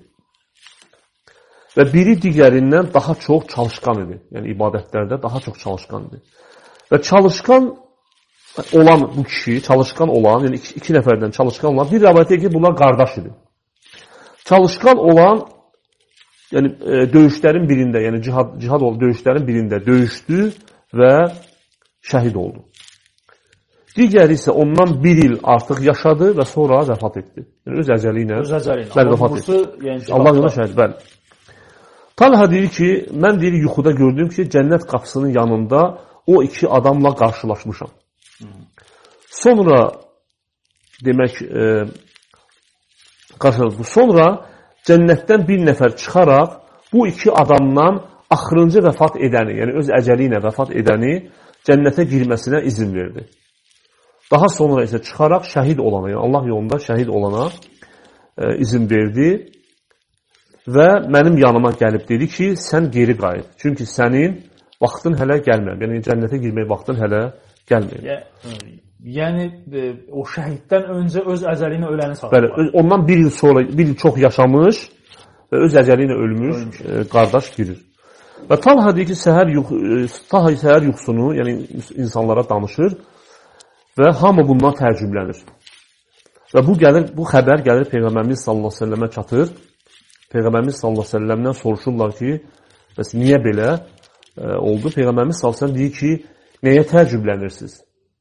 Və biri digərindən daha çox çalışqan idi. Yəni, ibadətlərdə daha çox çalışqan idi. Və çalışqan olan bu kişi, çalışqan olan, yəni iki, iki nəfərdən çalışqan olan, bir rəvayət edir ki, bunlar qardaş idi. Çalışqan olan, yəni e, döyüşlərin birində, yəni cihad, cihad oldu, döyüşlərin birində döyüşdü və şəhid oldu. Digəri isə ondan bir il artıq yaşadı və sonra vəfat etdi. Yəni, öz əcəli ilə. Öz əcəli ilə. Bəli, vəfat etdi. Yəni, Allah yolunda şəhid, bəli. Talha deyir ki, mən deyir yuxuda gördüm ki, cənnət qapısının yanında o iki adamla qarşılaşmışam. Sonra demək e, qarşılaşmışam. Sonra cənnətdən bir nəfər çıxaraq bu iki adamdan axırıncı vəfat edəni, yəni öz əcəli ilə vəfat edəni cənnətə girməsinə izin verdi. Daha sonra isə çıxaraq şəhid olana, yəni Allah yolunda şəhid olana e, izin verdi və mənim yanıma gəlib dedi ki, sən geri qayıt. Çünki sənin vaxtın hələ gəlməyib. Yəni cənnətə girmək vaxtın hələ gəlməyib. Yəni e, o şəhiddən öncə öz əcəli ilə öləni sayılır. Bəli, ondan bir il sonra, bir il çox yaşamış və öz əcəli ilə ölmüş, ölmüş. E, qardaş girir. Və Talha deyir ki, səhər, yux Talha səhər yuxusunu, yəni insanlara danışır və hamı bundan təəccüblənir. Və bu gəlir, bu xəbər gəlir Peyğəmbərimiz sallallahu əleyhi və səlləmə çatır. Peyğəmbərimiz sallallahu əleyhi və səlləmdən soruşurlar ki, bəs niyə belə e, oldu? Peyğəmbərimiz sallallahu əleyhi və səlləm deyir ki, nəyə təəccüblənirsiniz?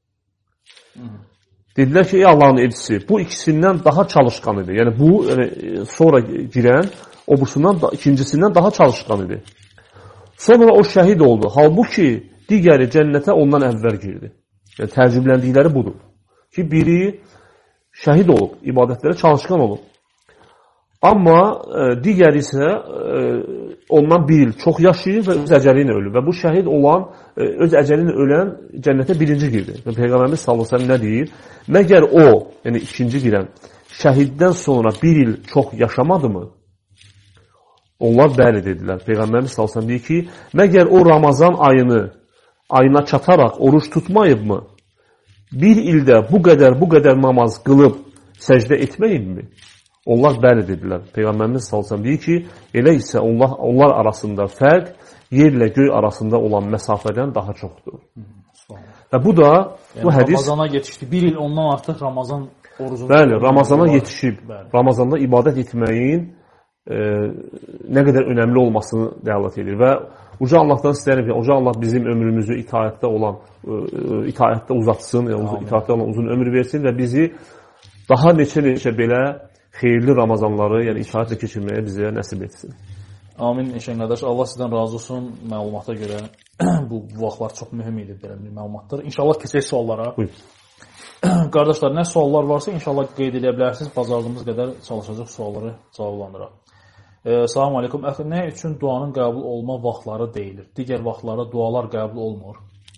Dedilər ki, ey Allahın elçisi, bu ikisindən daha çalışqan idi. Yəni bu yəni, sonra girən, o bursundan da, ikincisindən daha çalışqan idi. Sonra o şəhid oldu. Halbuki digəri cənnətə ondan əvvəl girdi. Yəni təəccübləndikləri budur. Ki biri şəhid olub, ibadətlərə çalışqan olub. Amma e, digəri isə e, ondan bir il çox yaşayır və öz əcəli ilə ölür. Və bu şəhid olan, e, öz əcəli ilə ölən cənnətə birinci girdi. Və Peyğəmbərimiz sallallahu əleyhi və səlləm nə deyir? Məgər o, yəni ikinci girən, şəhiddən sonra bir il çox yaşamadı mı? Onlar bəli dedilər. Peyğəmbərimiz sallallahu əleyhi və səlləm deyir ki, məgər o Ramazan ayını ayına çataraq oruç tutmayıb mı? Bir ildə bu qədər, bu qədər namaz qılıb səcdə etməyibmi? Onlar bəli dedilər. Peyğəmbərimiz sallallahu əleyhi və səlləm deyir ki, elə isə onlar, onlar arasında fərq yerlə göy arasında olan məsafədən daha çoxdur. Və bu da yəni, bu hədis Ramazana yetişdi. Bir il ondan artıq Ramazan orucunu bəli, Ramazana yetişib. Bəli. Ramazanda ibadət etməyin e, nə qədər önəmli olmasını dəlalət edir və uca Allahdan istəyirəm ki, uca Allah bizim ömrümüzü itaətdə olan e, itaətdə uzatsın, yəni, itaətdə olan uzun ömür versin və bizi daha neçə-neçə belə xeyirli Ramazanları, yəni itaətlə keçirməyə bizə nəsib etsin. Amin. Eşən qardaş, Allah sizdən razı olsun məlumata görə. bu, bu vaxtlar çox mühüm idi belə bir məlumatlar. İnşallah keçək suallara. Buyur. Qardaşlar, nə suallar varsa inşallah qeyd edə bilərsiniz. Bazardığımız qədər çalışacaq sualları cavablandıraq. E, Salam aleykum. Əxi, nə üçün duanın qəbul olma vaxtları deyilir? Digər vaxtlarda dualar qəbul olmur.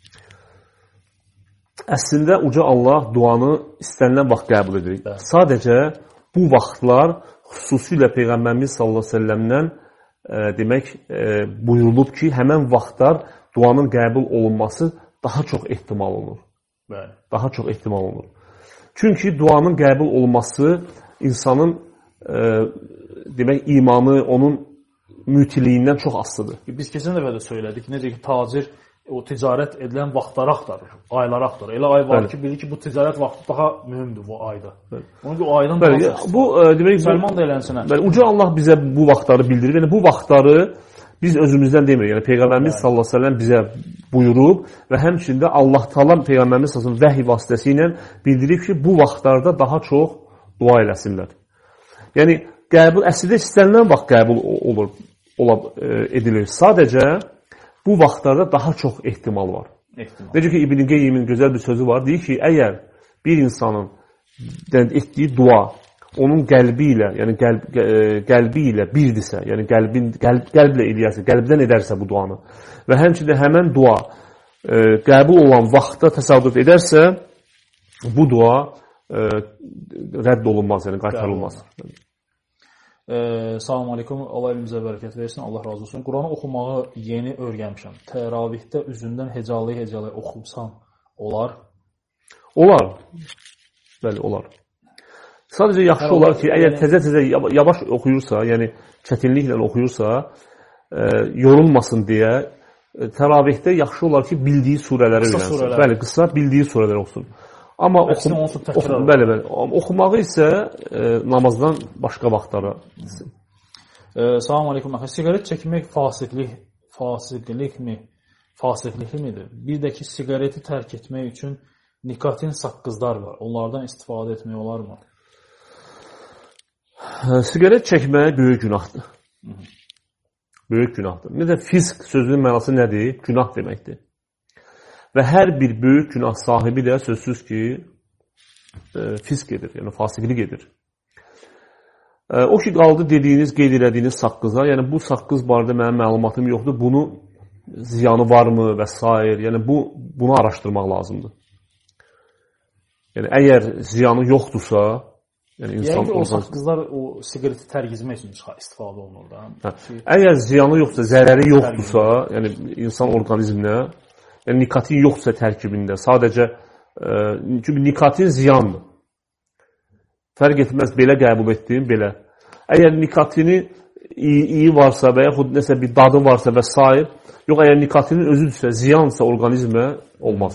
Əslində, uca Allah duanı istənilən vaxt qəbul edir. Bəli. Sadəcə bu vaxtlar xüsusilə Peyğəmbərimiz sallallahu əleyhi və səlləmdən e, demək e, buyurulub ki, həmən vaxtlar duanın qəbul olunması daha çox ehtimal olunur. Bəli. Daha çox ehtimal olunur. Çünki duanın qəbul olunması insanın e, demək imanı, onun mütiliyindən çox asılıdır. Biz keçən dəfə də söylədik, necə ki, tacir o ticarət edilən vaxtları axtarır, ayları axtarır. Elə ay var Bəli. Ki, bilir ki, bu ticarət vaxtı daha mühümdür bu ayda. Onun ki, o aydan Bəli, daha çox. Bu, e, demək, Müsəlman da elənsinə. Bəli, uca Allah bizə bu vaxtları bildirir. Yəni, bu vaxtları biz özümüzdən demirik. Yəni, Peyğəmbərimiz sallallahu əleyhi və səlləm bizə buyurub və həmçində Allah Taala Peyğəmbərimiz sallallahu əleyhi və səlləm vəhy vasitəsi ilə bildirib ki, bu vaxtlarda daha çox dua eləsinlər. Yəni, qəbul, əslində istənilən vaxt qəbul olur, ola, e, edilir. Sadəcə bu vaxtlarda daha çox ehtimal var. Ehtimal. Necə ki, İbn Qeyyimin gözəl bir sözü var. Deyir ki, əgər bir insanın etdiyi dua onun qəlbi ilə, yəni qəlb, qəlbi ilə birdirsə, yəni qəlbin, qəlb, qəlblə eləyərsə, qəlbdən edərsə bu duanı və həmçində həmən dua e, qəbul olan vaxtda təsadüf edərsə, bu dua e, rədd olunmaz, yəni qaytarılmaz. Ee, Salam aleykum, Allah elimizə bərəkət versin, Allah razı olsun. Quranı oxumağı yeni öyrənmişəm. Təravihdə üzündən hecalı-hecalı oxumsan olar? Olar. Bəli, olar. Sadəcə yaxşı Hər olar ki, yəni, əgər təzə-təzə yavaş oxuyursa, yəni çətinliklə oxuyursa, e, yorulmasın deyə e, təravihdə yaxşı olar ki, bildiyi surələri öyrənsin. Bəli, qısa bildiyi surələri oxusun. Amma oxum, oxum, bəli, bəli. Oxumağı isə e, namazdan başqa vaxtlara etsin. E, Salam aleykum. Siqaret çəkmək fasiqlik, fasiqlikmi? Fasiqlikmidir? Bir də ki, siqareti tərk etmək üçün nikotin saqqızlar var. Onlardan istifadə etmək olarmı? Siqaret çəkmək böyük günahdır. Hı -hı. Böyük günahdır. Necə fisk sözünün mənası nədir? Günah deməkdir. Və hər bir böyük günah sahibi də sözsüz ki, e, fisk edir, yəni fasiqlik edir. E, o ki, qaldı dediyiniz, qeyd elədiyiniz saqqıza, yəni bu saqqız barədə mənim məlumatım yoxdur, bunu ziyanı varmı və s. Yəni bu, bunu araşdırmaq lazımdır. Yəni əgər ziyanı yoxdursa, yəni insan... Yəni ki, o saqqızlar o siqareti tərgizmək üçün istifadə olunur da. Hə. Əgər ziyanı yoxdursa, zərəri yoxdursa, yəni insan orqanizminə, yəni nikotin yoxdursa tərkibində, sadəcə, e, çünki nikotin ziyandır. Fərq etməz, belə qəbul etdim, belə. Əgər nikotini iyi, iyi varsa və yaxud nəsə bir dadı varsa və s. yox, əgər nikotinin özüdürsə, ziyansa orqanizmə olmaz.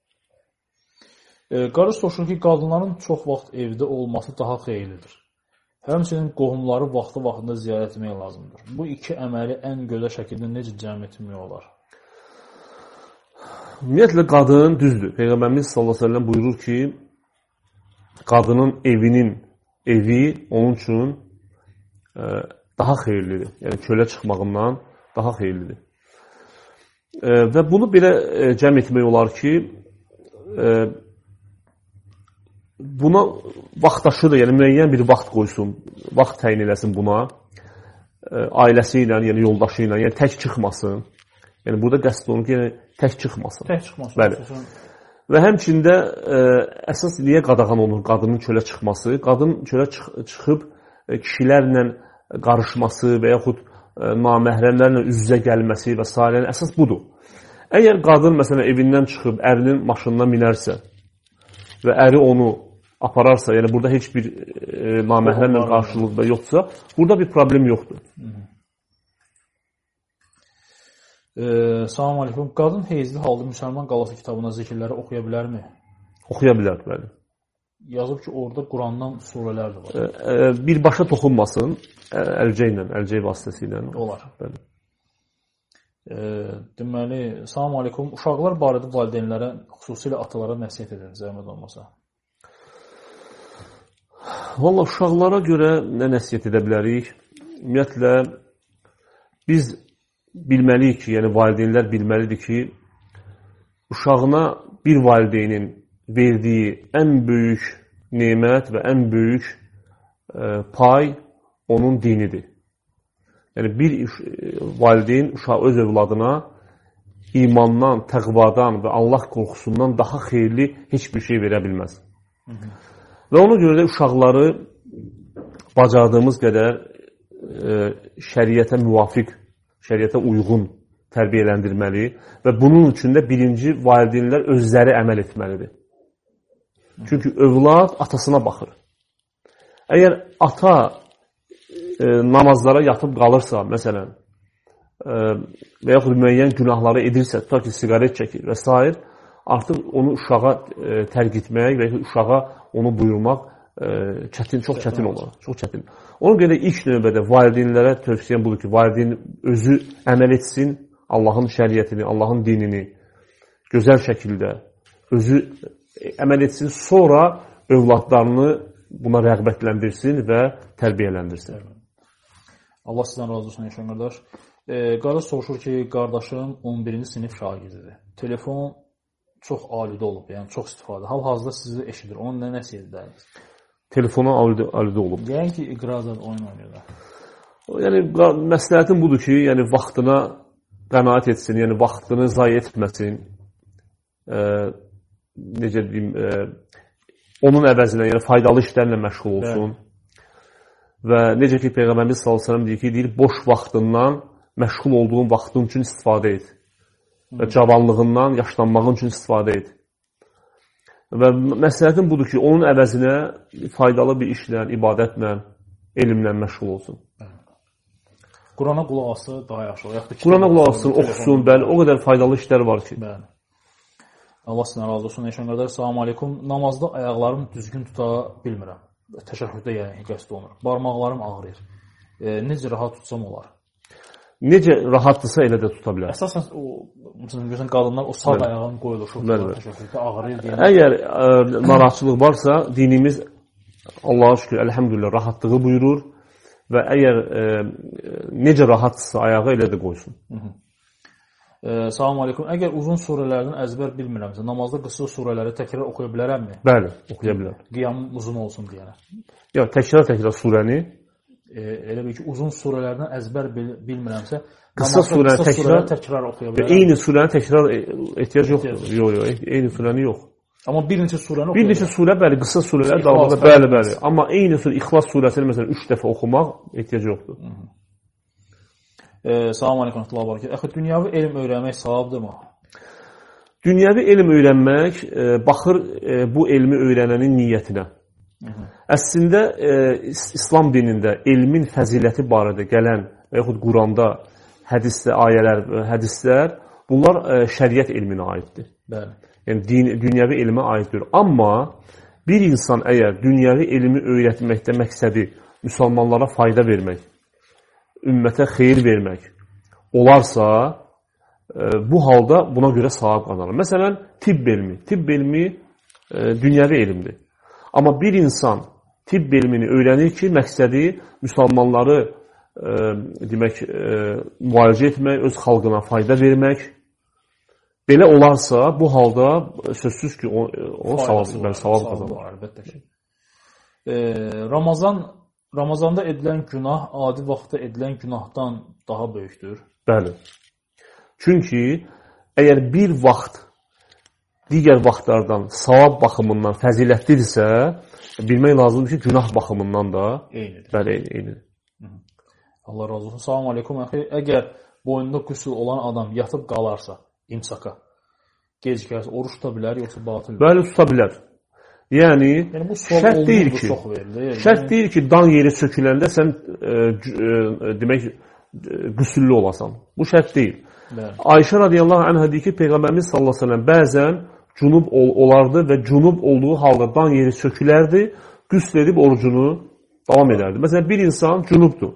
E, qardaş soruşur ki, qadınların çox vaxt evdə olması daha xeyirlidir. Həmçinin qohumları vaxtı-vaxtında ziyarət etmək lazımdır. Bu iki əməli ən gözəl şəkildə necə cəm etmək olar? Ümumiyyətlə, qadın düzdür. Peyğəmbərimiz sallallahu əleyhi və səlləm buyurur ki, qadının evinin evi onun üçün e, daha xeyirlidir. Yəni, kölə çıxmağından daha xeyirlidir. E, və bunu belə e, cəm etmək olar ki, e, buna vaxtaşı da, yəni müəyyən bir vaxt qoysun, vaxt təyin eləsin buna, e, ailəsi ilə, yəni yoldaşı ilə, yəni tək çıxmasın. Yəni burada qəsd olunur ki, yəni tək çıxmasın. Tək çıxmasın. Bəli. Və həmçində e, əsas niyə qadağan olunur qadının çölə çıxması? Qadın çölə çıx çıxıb e, kişilərlə qarışması və yaxud e, naməhrəmlərlə üz-üzə gəlməsi və s. əsas budur. Əgər qadın məsələn evindən çıxıb ərinin maşınına minərsə və əri onu apararsa, yəni burada heç bir e, naməhrəmlə qarşılıqda yoxdursa, burada bir problem yoxdur. Hı -hı. Ee, Salam aleykum. Qadın heyzli halda Müsəlman qalası kitabına zikirləri oxuya bilərmi? Oxuya bilər, bəli. Yazıb ki, orada Qurandan surələr də var. E, e, birbaşa toxunmasın, əlcə ilə, əlcək vasitəsilə. Olar. Bəli. E, deməli, salam aleykum. Uşaqlar barədə valideynlərə, xüsusilə atalara nəsihət edin, zəhmət olmasa. Valla, uşaqlara görə nə nəsihət edə bilərik? Ümumiyyətlə, biz bilməliyik ki, yəni valideynlər bilməlidir ki, uşağına bir valideynin verdiyi ən böyük nemət və ən böyük e, pay onun dinidir. Yəni bir valideyn uşaq öz övladına imandan, təqvadan və Allah qorxusundan daha xeyirli heç bir şey verə bilməz. Hı -hı. Və ona görə də uşaqları bacardığımız qədər e, şəriətə müvafiq, şəriətə uyğun tərbiyələndirməli və bunun üçün də birinci valideynlər özləri əməl etməlidir. Çünki övlad atasına baxır. Əgər ata e, namazlara yatıb qalırsa, məsələn, e, və yaxud müəyyən günahları edirsə, tutar ki, siqaret çəkir və s. artıq onu uşağa e, tərk etmək və uşağa onu buyurmaq e, çətin, çox çətin olur. Çox çətin. Ona görə ilk növbədə valideynlərə tövsiyəm budur ki, valideyn özü əməl etsin, Allahın şəriətini, Allahın dinini gözəl şəkildə özü əməl etsin, sonra övladlarını buna rəğbətləndirsin və tərbiyələndirsin. Allah sizdən razı olsun, Yaşan qardaş. E, qardaş soruşur ki, qardaşım on birinci sinif şagirdidir. Telefon çox alidə olub, yəni çox istifadə. Hal-hazırda sizi eşidir. Onun nə nəsihət edərsiniz? Telefona alidə, alidə olub. Yəni ki, iqrazdan oyun oynayırlar. Yəni, məsləhətim budur ki, yəni vaxtına qənaət etsin, yəni vaxtını zayi etməsin. E, necə deyim, e, onun əvəzinə, yəni faydalı işlərlə məşğul olsun. Bəli. Və necə ki, Peyğəmbərimiz sallallahu əleyhi və səlləm deyir ki, deyir, boş vaxtından məşğul olduğun vaxtın üçün istifadə et. Və cavanlığından yaşlanmağın üçün istifadə et. Və məsləhətim budur ki, onun əvəzinə faydalı bir işlə, ibadətlə, elmlə məşğul olsun. Qurana qulaq asın, daha yaxşı olur. Qurana qulaq asın, oxusun, bəli, o qədər faydalı işlər var ki. Bəli. Allah sizdən razı olsun, Eşən qardaş. Salam aleykum. Namazda ayaqlarımı düzgün tuta bilmirəm. Təşəhhüddə yəni qəsd olunur. Barmaqlarım ağrıyır. E, necə rahat tutsam olar? Necə rahatdırsa elə də tuta bilər. Əsasən o məsələn qadınlar o sağ ayağını qoyulur, təşəkkürdə ağrıyır deyə. Əgər ə, narahatçılıq varsa, dinimiz Allah'a şükür, əlhəmdülillah rahatlığı buyurur və əgər e, necə rahatsa ayağı elə də qoysun. Hı -hı. E, Salam aleykum. Əgər uzun surələrdən əzbər bilmirəmsə, namazda qısa surələri təkrar oxuya bilərəmmi? Bəli, oxuya bilər. Qiyamım uzun olsun deyənə. Yox, təkrar-təkrar surəni e, elə bil ki, uzun surələrdən əzbər bil, bilmirəmsə, qısa surəni qısa təkrar, təkrar oxuya bilərəm. Eyni surəni təkrar ehtiyac yoxdur. Yox, yox, eyni surəni yox. Amma bir neçə surəni oxuya Bir neçə surə, bəli, qısa surələr davamında, bəli, bəli. Amma eyni surə, İxlas surəsini məsələn üç dəfə oxumaq ehtiyac yoxdur. Hı -hı. E, Salam aleykum, barakatuh. Axı dünyəvi elm öyrənmək savabdırmı? Dünyəvi elm öyrənmək e, baxır e, bu elmi öyrənənin niyyətinə. Hı -hı. Əslində e, İslam dinində elmin fəziləti barədə gələn və yaxud Quranda hədisdə ayələr, hədislər bunlar e, şəriət elminə aiddir. Bəli. Yəni din, dünyəvi elmə aiddir. Amma bir insan əgər dünyəvi elmi öyrətməkdə məqsədi müsəlmanlara fayda vermək, ümmətə xeyir vermək olarsa, e, bu halda buna görə savab qazanır. Məsələn, tibb elmi. Tibb elmi e, dünyəvi elmdir. Amma bir insan tibb elmini öyrənir ki, məqsədi müsəlmanları e, demək, e, müalicə etmək, öz xalqına fayda vermək. Belə olarsa, bu halda sözsüz ki, o, o savab, savab qazanır. Əlbəttə ki. E, Ramazan Ramazanda edilən günah adi vaxtda edilən günahdan daha böyükdür. Bəli. Çünki əgər bir vaxt digər vaxtlardan savab baxımından fəzilətlidirsə, bilmək lazımdır ki, günah baxımından da eynidir. Bəli, eynidir. Allah razı olsun. Salam aleykum. Əgər boynunda qüsur olan adam yatıb qalarsa, imsaka, gecikərsə, oruç tuta bilər, yoxsa batıldır? Bəli, tuta bilər. Yəni, yəni şərt deyil ki, yəni, şərt deyil ki, dan yeri söküləndə sən e, e, demək qüsüllü olasan. Bu şərt deyil. Bəli. Ayşə radiyallahu anhə deyir ki, Peyğəmbərimiz sallallahu əleyhi və səlləm bəzən cunub ol, olardı və cunub olduğu halda dan yeri sökülərdi, qüsl edib orucunu davam edərdi. Məsələn, bir insan cunubdur.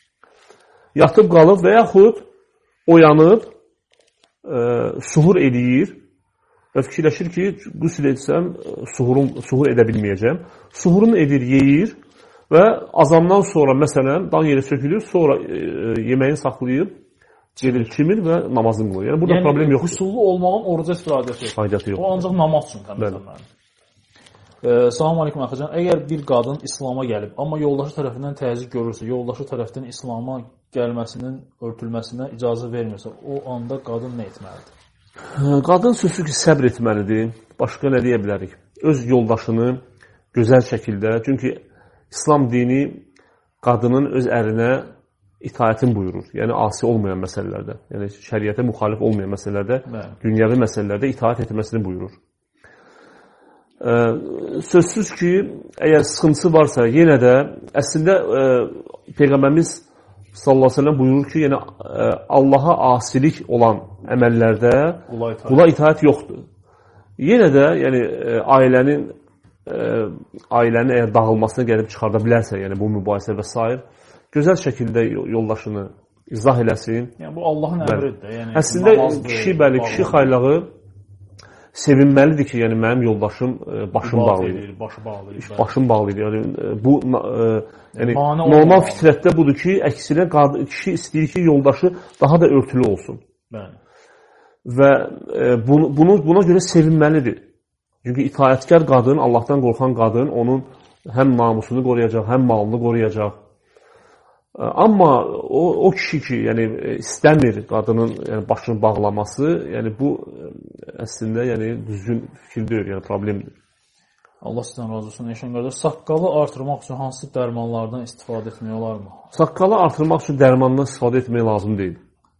Yatıb qalıb və yaxud oyanıb e, suhur eləyir və fikirləşir ki, qüsl etsəm, suhurum, suhur edə bilməyəcəm. Suhurunu edir, yeyir və azamdan sonra, məsələn, dan yeri sökülür, sonra e, yeməyini saxlayıb, gedir, kimir və namazını qılır. Yəni, burada yəni, problem yoxdur. Qüsullü olmağın oruca istirahəti yoxdur. Faydatı yoxdur. O ancaq namaz üçün qəmətənlərin. E, Salam aleykum, əxəcan. Əgər bir qadın İslama gəlib, amma yoldaşı tərəfindən təzyiq görürsə, yoldaşı tərəfindən İslama gəlməsinin, örtülməsinə icazə vermirsə, o anda qadın nə etməlidir? Qadın sözsüz ki, səbr etməlidir. Başqa nə deyə bilərik? Öz yoldaşını gözəl şəkildə, çünki İslam dini qadının öz ərinə itaətin buyurur. Yəni, asi olmayan məsələlərdə, yəni şəriətə müxalif olmayan məsələlərdə, Bəli. dünyəvi məsələlərdə itaət etməsini buyurur. Ə, sözsüz ki, əgər sıxıntısı varsa, yenə də əslində ə, Peyğəmbərimiz sallallahu əleyhi və səlləm buyurur ki, yəni Allaha asilik olan əməllərdə qula itaət yoxdur. Yenə də, yəni ailənin ailənin əgər dağılmasına gəlib çıxarda bilərsə, yəni bu mübahisə və s. gözəl şəkildə yoldaşını izah eləsin. Yəni bu Allahın əmridir. Yəni əslində kişi bəli, kişi xaylağı sevinməlidir ki, yəni mənim yoldaşım başım bağlıdır. Başı bağlıdır. Başım bağlıdır. Yəni bu yəni normal fitrətdə budur ki, əksinə kişi istəyir ki, yoldaşı daha da örtülü olsun. Bəli. Və bunu, bunu buna görə sevinməlidir. Çünki itaətkar qadın, Allahdan qorxan qadın onun həm namusunu qoruyacaq, həm malını qoruyacaq. Amma o, o kişi ki, yəni istəmir qadının yəni, başını bağlaması, yəni bu əslində yəni düzgün fikir deyil, yəni problemdir. Allah sizdən razı olsun. Eşən qardaş, saqqalı artırmaq üçün hansı dərmanlardan istifadə etmək olarmı? Saqqalı artırmaq üçün dərmandan istifadə etmək lazım deyil.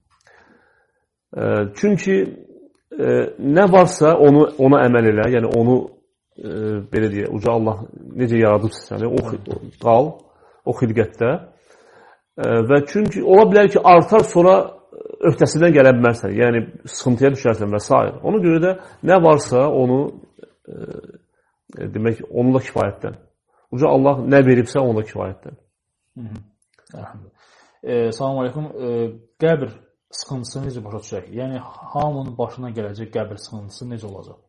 E, çünki e, nə varsa onu ona əməl elə, yəni onu e, belə deyə, uca Allah necə yaradıbsa səni, o qal, o xilqətdə. Və çünki ola bilər ki, artar sonra öhdəsindən gələ bilmərsən, yəni sıxıntıya düşərsən və s. Ona görə də nə varsa onu e, demək, onunla kifayətdən. Uca Allah nə veribsə onunla kifayətdən. E, Salam aleykum. E, qəbr sıxıntısı necə başa düşək? Yəni, hamının başına gələcək qəbr sıxıntısı necə olacaq?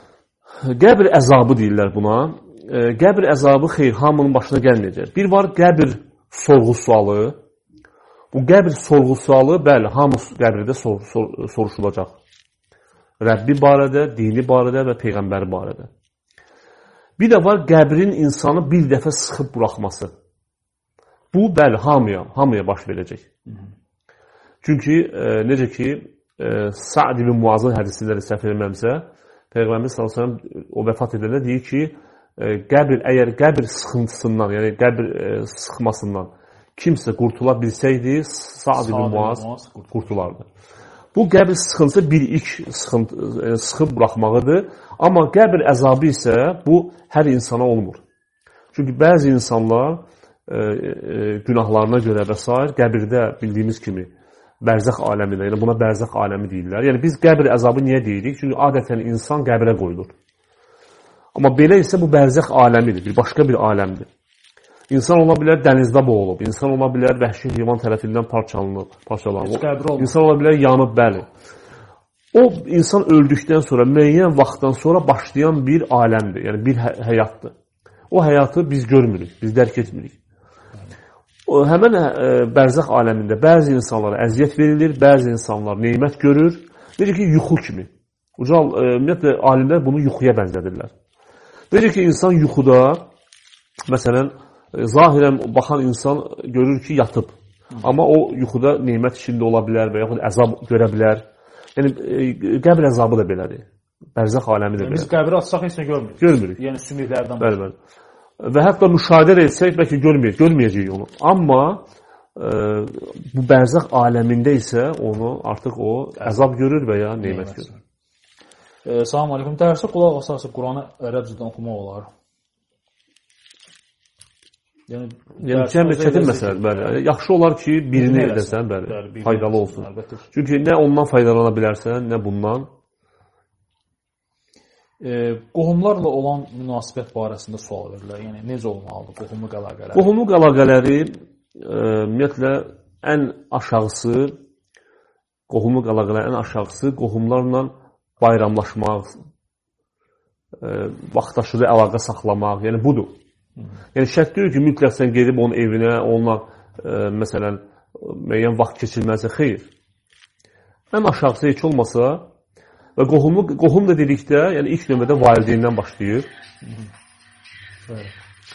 Qəbr əzabı deyirlər buna. E, qəbr əzabı xeyr, hamının başına gəlməyəcək. Bir var qəbr sorğu-sualı. Bu qəbr sorğu-sualı, bəli, hamı qəbirdə sor sor soruşulacaq. Rəbbi barədə, dini barədə və Peyğəmbəri barədə. Bir də var, qəbrin insanı bir dəfə sıxıb buraxması. Bu, bəli, hamıya, hamıya baş verəcək. Çünki, e, necə ki, e, Sa'd ibn Muazın hədisində də səhv etmirəmsə, Peyğəmbər sallallahu əleyhi və səlləm o vəfat edəndə deyir ki, e, qəbir, əgər qəbir sıxıntısından, yəni qəbir e, sıxmasından kimsə qurtula bilsəydi, Sa'd ibn Muaz qurtulardı. Bu qəbir sıxıntısı bir ilk sıxıntı, e, sıxıb buraxmağıdır. Amma qəbir əzabı isə bu hər insana olmur. Çünki bəzi insanlar e, e, günahlarına görə və s. qəbirdə bildiyimiz kimi bərzəx aləmində, yəni buna bərzəx aləmi deyirlər. Yəni biz qəbir əzabı niyə deyirik? Çünki adətən insan qəbrə qoyulur. Amma belə isə bu bərzəx aləmidir, bir başqa bir aləmdir. İnsan ola bilər dənizdə boğulub, insan ola bilər vəhşi heyvan tərəfindən parçalanıb, parçalanıb. İnsan ola bilər yanıb, bəli. O insan öldükdən sonra, müəyyən vaxtdan sonra başlayan bir aləmdir, yəni bir hə həyatdır. O həyatı biz görmürük, biz dərk etmirik. O, həmən ə, bərzəx aləmində bəzi insanlara əziyyət verilir, bəzi insanlar neymət görür. Necə ki, yuxu kimi. Ucal, ə, ümumiyyətlə, alimlər bunu yuxuya bənzədirlər. Necə ki, insan yuxuda, məsələn, zahirən baxan insan görür ki, yatıb. Amma o yuxuda neymət içində ola bilər və yaxud əzab görə bilər. Yəni, qəbr əzabı da belədir. Bərzəx aləmi də belədir. Biz qəbri açsaq heç nə görmürük. Görmürük. Yəni, sümüklərdən. Bəli, bəli. Və hətta müşahidə etsək, bəlkə görməyəcək, görməyəcəyik onu. Amma e, bu bərzəx aləmində isə onu artıq o əzab görür və ya neymət görür. E, Salam aleykum. Dərsə qulaq asarsa Quranı ərəbcədən oxumaq olar. Yəni, yəni cəmlə çətin məsələdir, bəli. Yaxşı olar ki, birini edəsən, bəli, bəli faydalı olsun. Əlbəttə. Çünki nə ondan faydalana bilərsən, nə bundan. E, qohumlarla olan münasibət barəsində sual verirlər. Yəni, necə olmalıdır qohumluq əlaqələri? Qohumluq əlaqələri, e, ümumiyyətlə, ən aşağısı, qohumluq əlaqələri ən aşağısı qohumlarla bayramlaşmaq, e, vaxtaşırı əlaqə saxlamaq, yəni budur. Yəni şərt deyil ki, mütləq sən gedib onun evinə, onunla e, məsələn, müəyyən vaxt keçirməlisə, xeyr. Ən aşağısı heç olmasa və qohumluq, qohum da dedikdə, yəni ilk növbədə valideyndən başlayır. Bəli.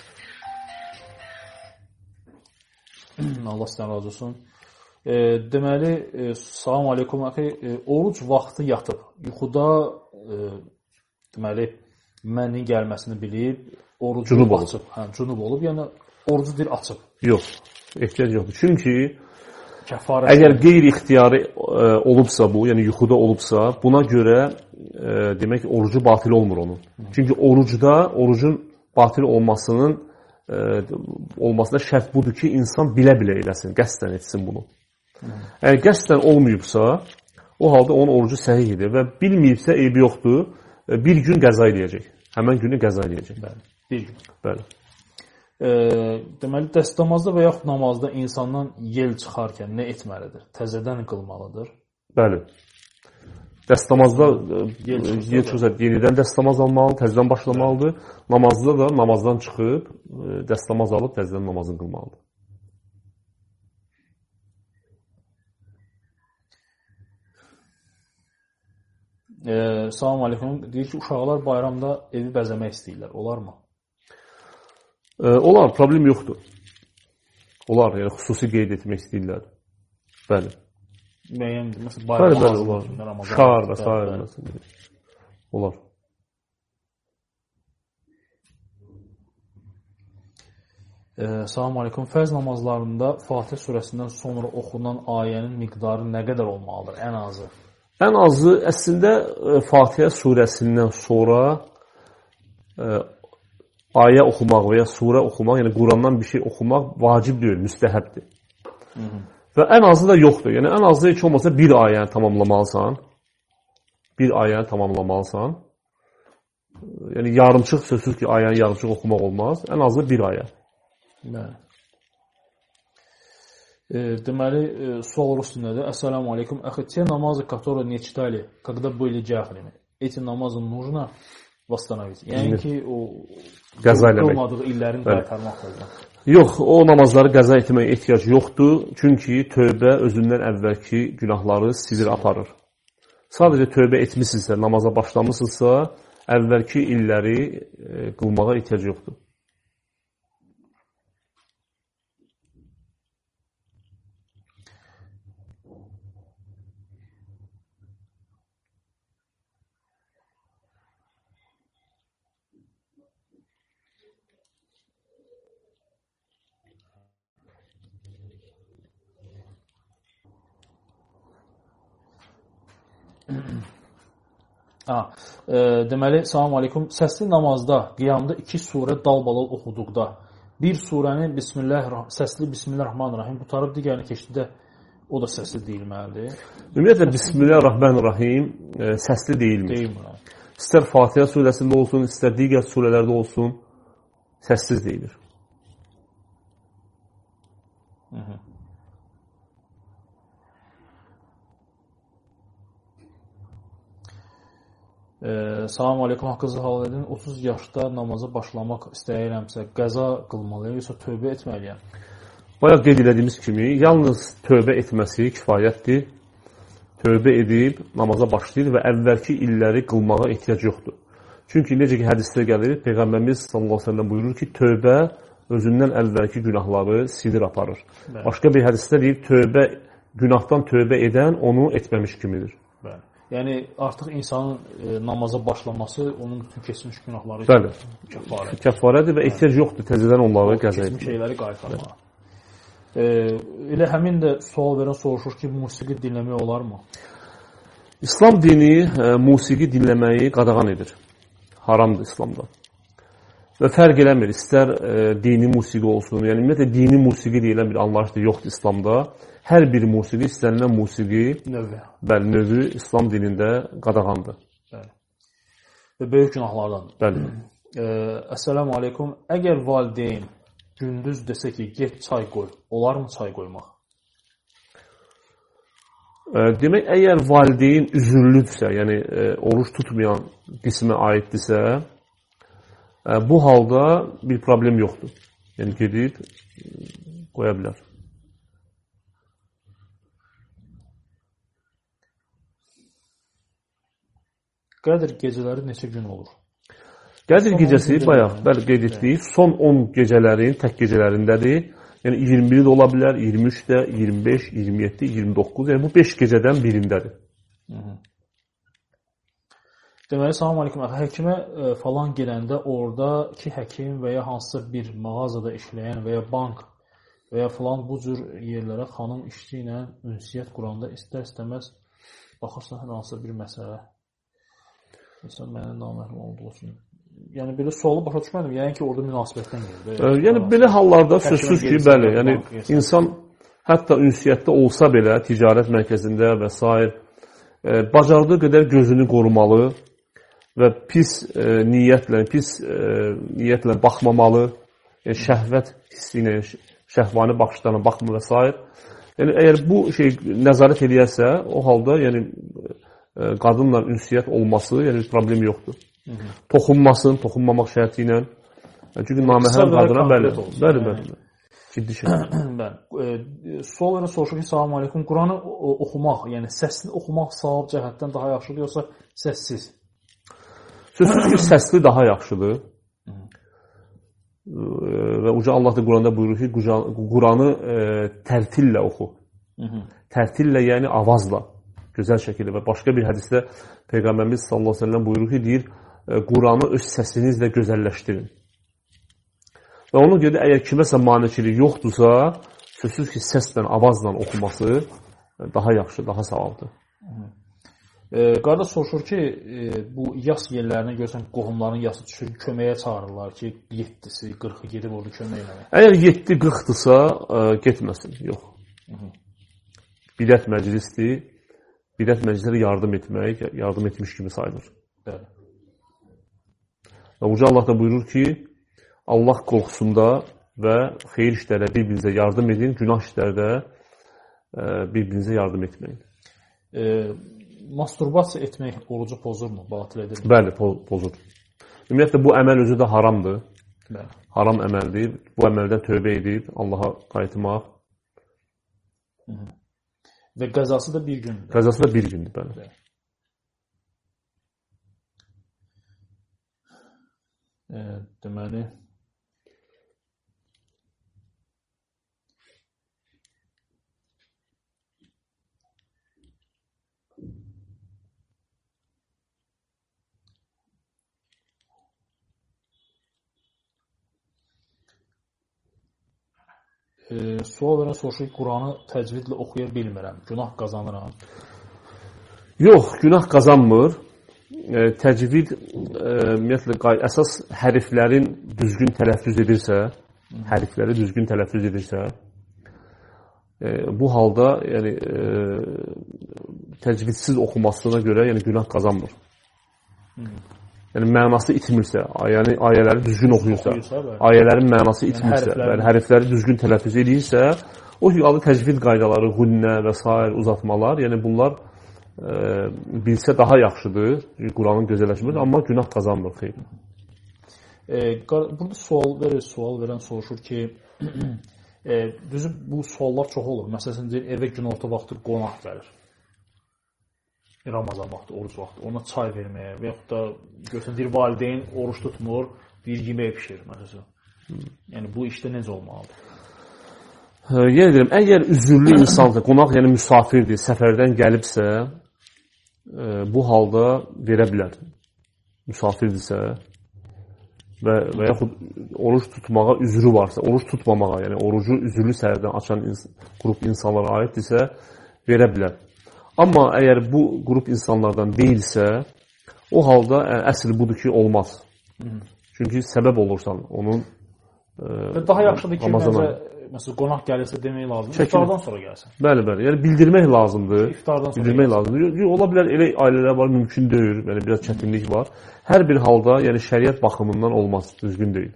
Allah sizdən razı olsun. E, deməli, e, salam aleykum, əxi, e, oruc vaxtı yatıb, yuxuda e, deməli, mənnin gəlməsini bilib, orucu cunub açıb, hə, cunub olub, yəni orucu dir açıb. Yox, ehtiyac yoxdur. Çünki Kəfarət əgər qeyri-ixtiyari e, olubsa bu, yəni yuxuda olubsa, buna görə e, demək orucu batil olmur onun. Hı. Çünki orucda, orucun batil olmasının e, olmasına şərt budur ki, insan bilə-bilə eləsin, qəsdən etsin bunu. Hı. Əgər qəsdən olmayıbsa, o halda onun orucu səhihidir və bilməyibsə eybi yoxdur, e, bir gün qəza eləyəcək. Həmən günü qəza eləyəcək. Bəli, bir gün. Bəli. E, deməli, dəstəmazda və yaxud namazda insandan yel çıxarkən nə etməlidir? Təzədən qılmalıdır? Bəli. Dəstəmazda yel çıxırsa, yenidən dəstəmaz almalı, təzədən başlamalıdır. Namazda da namazdan çıxıb, dəstəmaz alıb, təzədən namazını qılmalıdır. E, salam aleykum. Deyir ki, uşaqlar bayramda evi bəzəmək istəyirlər. Olar mı? E, olar, problem yoxdur. Olar, yəni xüsusi qeyd etmək istəyirlər. Bəli. Müəyyən, məsələn, bayram bəli, bəli, olar. Şar və s. Olar. E, salam aleykum. Fərz namazlarında Fatih surəsindən sonra oxunan ayənin miqdarı nə qədər olmalıdır, ən azı? Ən azı, əslində, Fatihə surəsindən sonra e, ayə oxumaq və ya surə oxumaq, yəni Qurandan bir şey oxumaq vacib deyil, müstəhəbdir. Hı -hı. Və ən azı da yoxdur. Yəni, ən azı heç olmasa bir ayəni tamamlamalısan. Bir ayəni tamamlamalısan. Yəni, yarımçıq, sözsüz ki, ayəni yarımçıq oxumaq olmaz. Ən azı bir ayə. Bəli. E, deməli, e, sual rus-nədir. Assalamu aleykum. Axı, те намазы, которые не читали, когда были джахлями, эти намазы нужно восстановить. Yəni ki, o qılmadığı illərin qaytarmaq lazım. Yox, o namazları qəza etməyə ehtiyac yoxdur. Çünki tövbə özündən əvvəlki günahları silir aparır. Sadəcə tövbə etmişsinizsə, namaza başlamışsınızsa, əvvəlki illəri e, qılmağa ehtiyac yoxdur. Ha, e, deməli, salam aleykum. Səsli namazda, qiyamda iki surə dalbalal oxuduqda, bir surəni Bismillah, səsli Bismillahirrahmanirrahim qutarıb digərini keçdidə o da səsli deyilməlidir. Ümumiyyətlə, Bismillahirrahmanirrahim e, səsli deyilmir. Deyilmir. İstər Fatihə surəsində olsun, istər digər surələrdə olsun, səssiz deyilir. Hı -hı. Ee, salam aleykum, haqqınızı halal edin. otuz yaşda namaza başlamaq istəyirəmsə, qəza qılmalıyam, yoxsa tövbə etməliyəm? Bayaq qeyd edədiyimiz kimi, yalnız tövbə etməsi kifayətdir. Tövbə edib namaza başlayır və əvvəlki illəri qılmağa ehtiyac yoxdur. Çünki necə ki, hədisdə gəlir, Peyğəmbərimiz sallallahu əleyhi və səlləm buyurur ki, tövbə özündən əvvəlki günahları silir aparır. Bəli. Başqa bir hədisdə deyir, tövbə, günahdan tövbə edən onu etməmiş kimidir. Bəli. Yəni, artıq insanın e, namaza başlaması, onun bütün keçmiş günahları kəffarədir. Kəffarədir və ehtiyac yoxdur təzədən onları qəza etmək. Keçmiş şeyləri qaytarmağa. E, elə həmin də sual verən soruşur ki, musiqi dinləmək olarmı? İslam dini e, musiqi dinləməyi qadağan edir. Haramdır İslamda. Və fərq eləmir, istər e, dini musiqi olsun, yəni ümumiyyətlə dini musiqi deyilən bir anlayış da yoxdur İslamda. Hər bir musiqi, istənilən musiqi, növü, bəli, növü İslam dinində qadağandır. Bəli. Və böyük günahlardan. Bəli. E, Əssəlamu aleykum. Əgər valideyn gündüz desə ki, get çay qoy, olar mı çay qoymaq? E, demək, əgər valideyn üzürlüdürsə, yəni e, oruç tutmayan qismə aiddirsə, e, bu halda bir problem yoxdur. Yəni gedib qoya bilər. Qədr gecələri neçə gün olur? Qədr gecəsi bayaq bəli qeyd etdik, son on gecələrin tək gecələrindədir. Yəni iyirmi biri də ola bilər, iyirmi üç də, iyirmi beş, iyirmi yeddi, iyirmi doqquz. Yəni bu beş gecədən birindədir. Hı -hı. Deməli, salam aleykum. Həkimə e, falan gedəndə oradakı həkim və ya hansısa bir mağazada işləyən və ya bank və ya falan bu cür yerlərə xanım işçi ilə ünsiyyət quranda istər-istəməz baxırsan hər hansısa bir məsələ. İnsan mənə naməhrəm oldu olsun. Yəni belə sualı başa düşmədim. Yəni ki, orada münasibətdən gedir. E, yəni belə hallarda sözsüz ki, bəli, yəni insan hətta ünsiyyətdə olsa belə ticarət mərkəzində və s. E, bacardığı qədər gözünü qorumalı və pis e, niyyətlə, pis e, niyyətlə baxmamalı, yəni şəhvət hissi ilə, şəhvani baxışlarına baxmır və s. Yəni əgər bu şey nəzarət eləyərsə, o halda yəni qadınla ünsiyyət olması, yəni problem yoxdur. Hı -hı. Toxunmasın, toxunmamaq şərti ilə. Çünki naməhrəm qadına bəli, bəli, bəli. Ciddi şey. Bəli. E, sual verən soruşur ki, salam aleykum. Quranı oxumaq, yəni səsini oxumaq savab cəhətdən daha yaxşıdır, yoxsa səssiz? Sözsüz ki, səsli daha yaxşıdır. Hı -hı. Və uca Allah da Quranda buyurur ki, Quranı e, tərtillə oxu. Hı -hı. Tərtillə, yəni avazla. Gözəl şəkildə və başqa bir hədisdə Peyğəmbərimiz sallallahu əleyhi və səlləm buyurur ki, deyir, Quranı öz səsinizlə gözəlləşdirin. Və ona görə əgər kiməsə maneçilik yoxdursa, sözsüz ki, səslə, avazla oxuması daha yaxşı, daha savabdır. E, qardaş soruşur ki, e, bu yas yerlərinə görsən qohumların yası düşür, köməyə çağırırlar ki, yeddisi, qırxı gedib orada kömək eləmək. Əgər yeddi qırxdırsa, e, getməsin, yox. Hı -hı. Bidət məclisdir. Bidət məclisləri yardım etmək, yardım etmiş kimi sayılır. Bəli. Və Uca Allah da buyurur ki, Allah qorxusunda və xeyir işlərdə bir-birinizə yardım edin, günah işlərdə bir-birinizə yardım etməyin. E, masturbasiya etmək orucu pozurmu, batil edirmi? Bəli, pozur. Ümumiyyətlə, bu əməl özü də haramdır. Bəli. Haram əməldir. Bu əməldən tövbə edib Allaha qayıtmaq. Hı -hı. Və qəzası da bir gündür. Qəzası da bir gündür, bəli. Bəli. E, deməli e, sual verən soruşur ki, Quranı təcvidlə oxuya bilmirəm. Günah qazanıram. Yox, günah qazanmır. E, təcvid e, ümumiyyətlə əsas hərflərin düzgün tələffüz edirsə, Hı. hərfləri düzgün tələffüz edirsə, e, bu halda yəni e, təcvidsiz oxumasına görə yəni günah qazanmır. Hı. Yəni mənası itmirsə, yəni ayələri düzgün oxuyursa, oxuyursa ayələrin mənası itmirsə, yəni, yəni hərfləri düzgün tələffüz edirsə, o halda təcvid qaydaları, günnə və sair uzatmalar, yəni bunlar e, bilsə daha yaxşıdır, Quranın gözəlləşmir, amma günah qazanmır xeyr. E, burada sual verir, sual verən soruşur ki, e, düzü bu suallar çox olur. Məsələn, deyir, evə günorta vaxtı qonaq gəlir. Ramazan vaxtı, oruc vaxtı, ona çay verməyə və yaxud da görsən, deyir, valideyn oruç tutmur, bir yemək pişirir, məsələn. Yəni, bu işdə necə olmalıdır? Yəni deyirəm, əgər üzürlü insandır, qonaq yəni müsafirdir, səfərdən gəlibsə, e, bu halda verə bilər. Müsafirdirsə və, və yaxud oruç tutmağa üzrü varsa, oruç tutmamağa, yəni orucu üzürlü səhərdən açan ins qrup insanlara aiddirsə, verə bilər. Amma əgər bu qrup insanlardan deyilsə, o halda ə, əsl budur ki, olmaz. Hı -hı. Çünki səbəb olursan onun e, daha yaxşıdır ki, məncə, məsələn, qonaq gəlirsə demək lazımdır, Çəkin. İftardan sonra gəlsin. Bəli, bəli. Yəni bildirmək lazımdır. İftardan sonra bildirmək gəlsin. lazımdır. Ola bilər elə ailələr var, mümkün deyil, yəni biraz çətinlik var. Hər bir halda, yəni şəriət baxımından olmaz, düzgün deyil.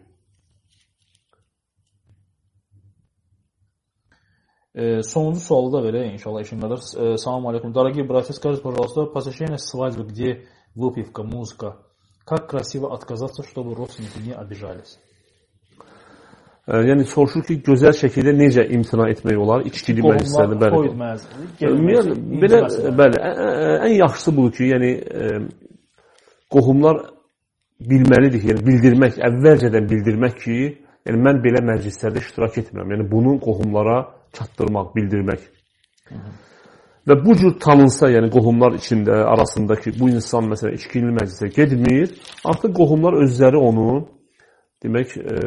Э, Sonuncu sualı da belə, inşallah işin qədər. Э, Salam aleykum. Дорогие братья, скажите, пожалуйста, посещение свадьбы, где выпивка, музыка, как красиво отказаться, чтобы родственники не обижались? E, yəni soruşur ki, gözəl şəkildə necə imtina etmək olar? İçkili məclislərdə bəli. Yəni, belə bəli, ən yaxşısı budur ki, yəni e, qohumlar bilməlidir ki, yəni bildirmək, əvvəlcədən bildirmək ki, yəni mən belə məclislərdə iştirak etmirəm. Yəni bunu qohumlara çatdırmaq, bildirmək. Hı -hı. Və bu cür tanınsa, yəni qohumlar içində, arasındakı bu insan məsələn içkili məclisə getmir, artıq qohumlar özləri onu demək e,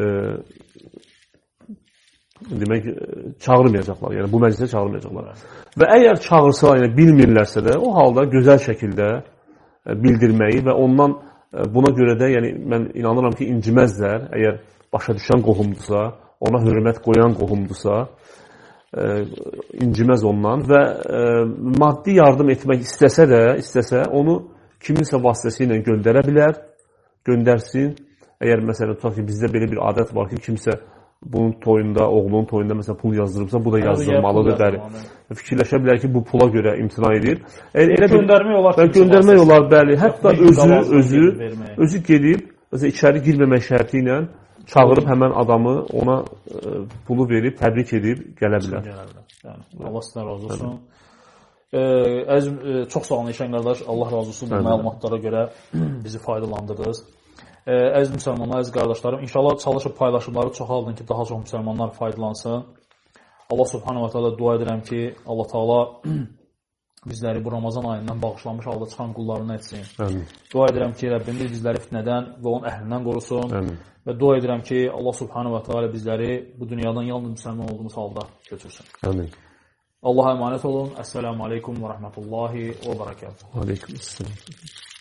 demək çağırmayacaqlar. Yəni bu məclisə çağırmayacaqlar. Və əgər çağırsa, yəni bilmirlərsə də, o halda gözəl şəkildə bildirməyi və ondan buna görə də, yəni mən inanıram ki, inciməzlər. Əgər başa düşən qohumdursa, ona hörmət qoyan qohumdursa, e, inciməz ondan və e, maddi yardım etmək istəsə də, istəsə onu kiminsə vasitəsilə göndərə bilər, göndərsin. Əgər məsələn tutaq ki, bizdə belə bir adət var ki, kimsə bunun toyunda, oğlunun toyunda məsələn pul yazdırıbsa, bu da yazdırmalıdır bəli. Fikirləşə bilər ki, bu pula görə imtina edir. Elə, elə göndərmək olar. Göndərmək olar, bəli. Hətta özü, özü, özü gedib, məsələn içəri girməmək şərti ilə çağırıb həmən adamı ona e, pulu verib, təbrik edib gələ bilər. Yəni, Allah sizdən razı olsun. E, əzim, e, çox sağ olun İşən qardaş, Allah razı olsun bu məlumatlara görə bizi faydalandırdınız. E, əziz müsəlmanlar, əziz qardaşlarım, inşallah çalışıb paylaşımları çoxaldın ki, daha çox müsəlmanlar faydalansın. Allah subhanahu wa ta'ala dua edirəm ki, Allah Taala bizləri bu Ramazan ayından bağışlanmış halda çıxan qullarına etsin. Amin. Dua edirəm ki, Rəbbimiz bizləri fitnədən və onun əhlindən qorusun. Amin. Və dua edirəm ki, Allah subhanahu wa ta'ala bizləri bu dünyadan yalnız müsəlman olduğumuz halda götürsün. Amin. Allah'a emanet olun. Esselamu aleykum ve rahmetullahi ve berekatuhu. Aleyküm selam.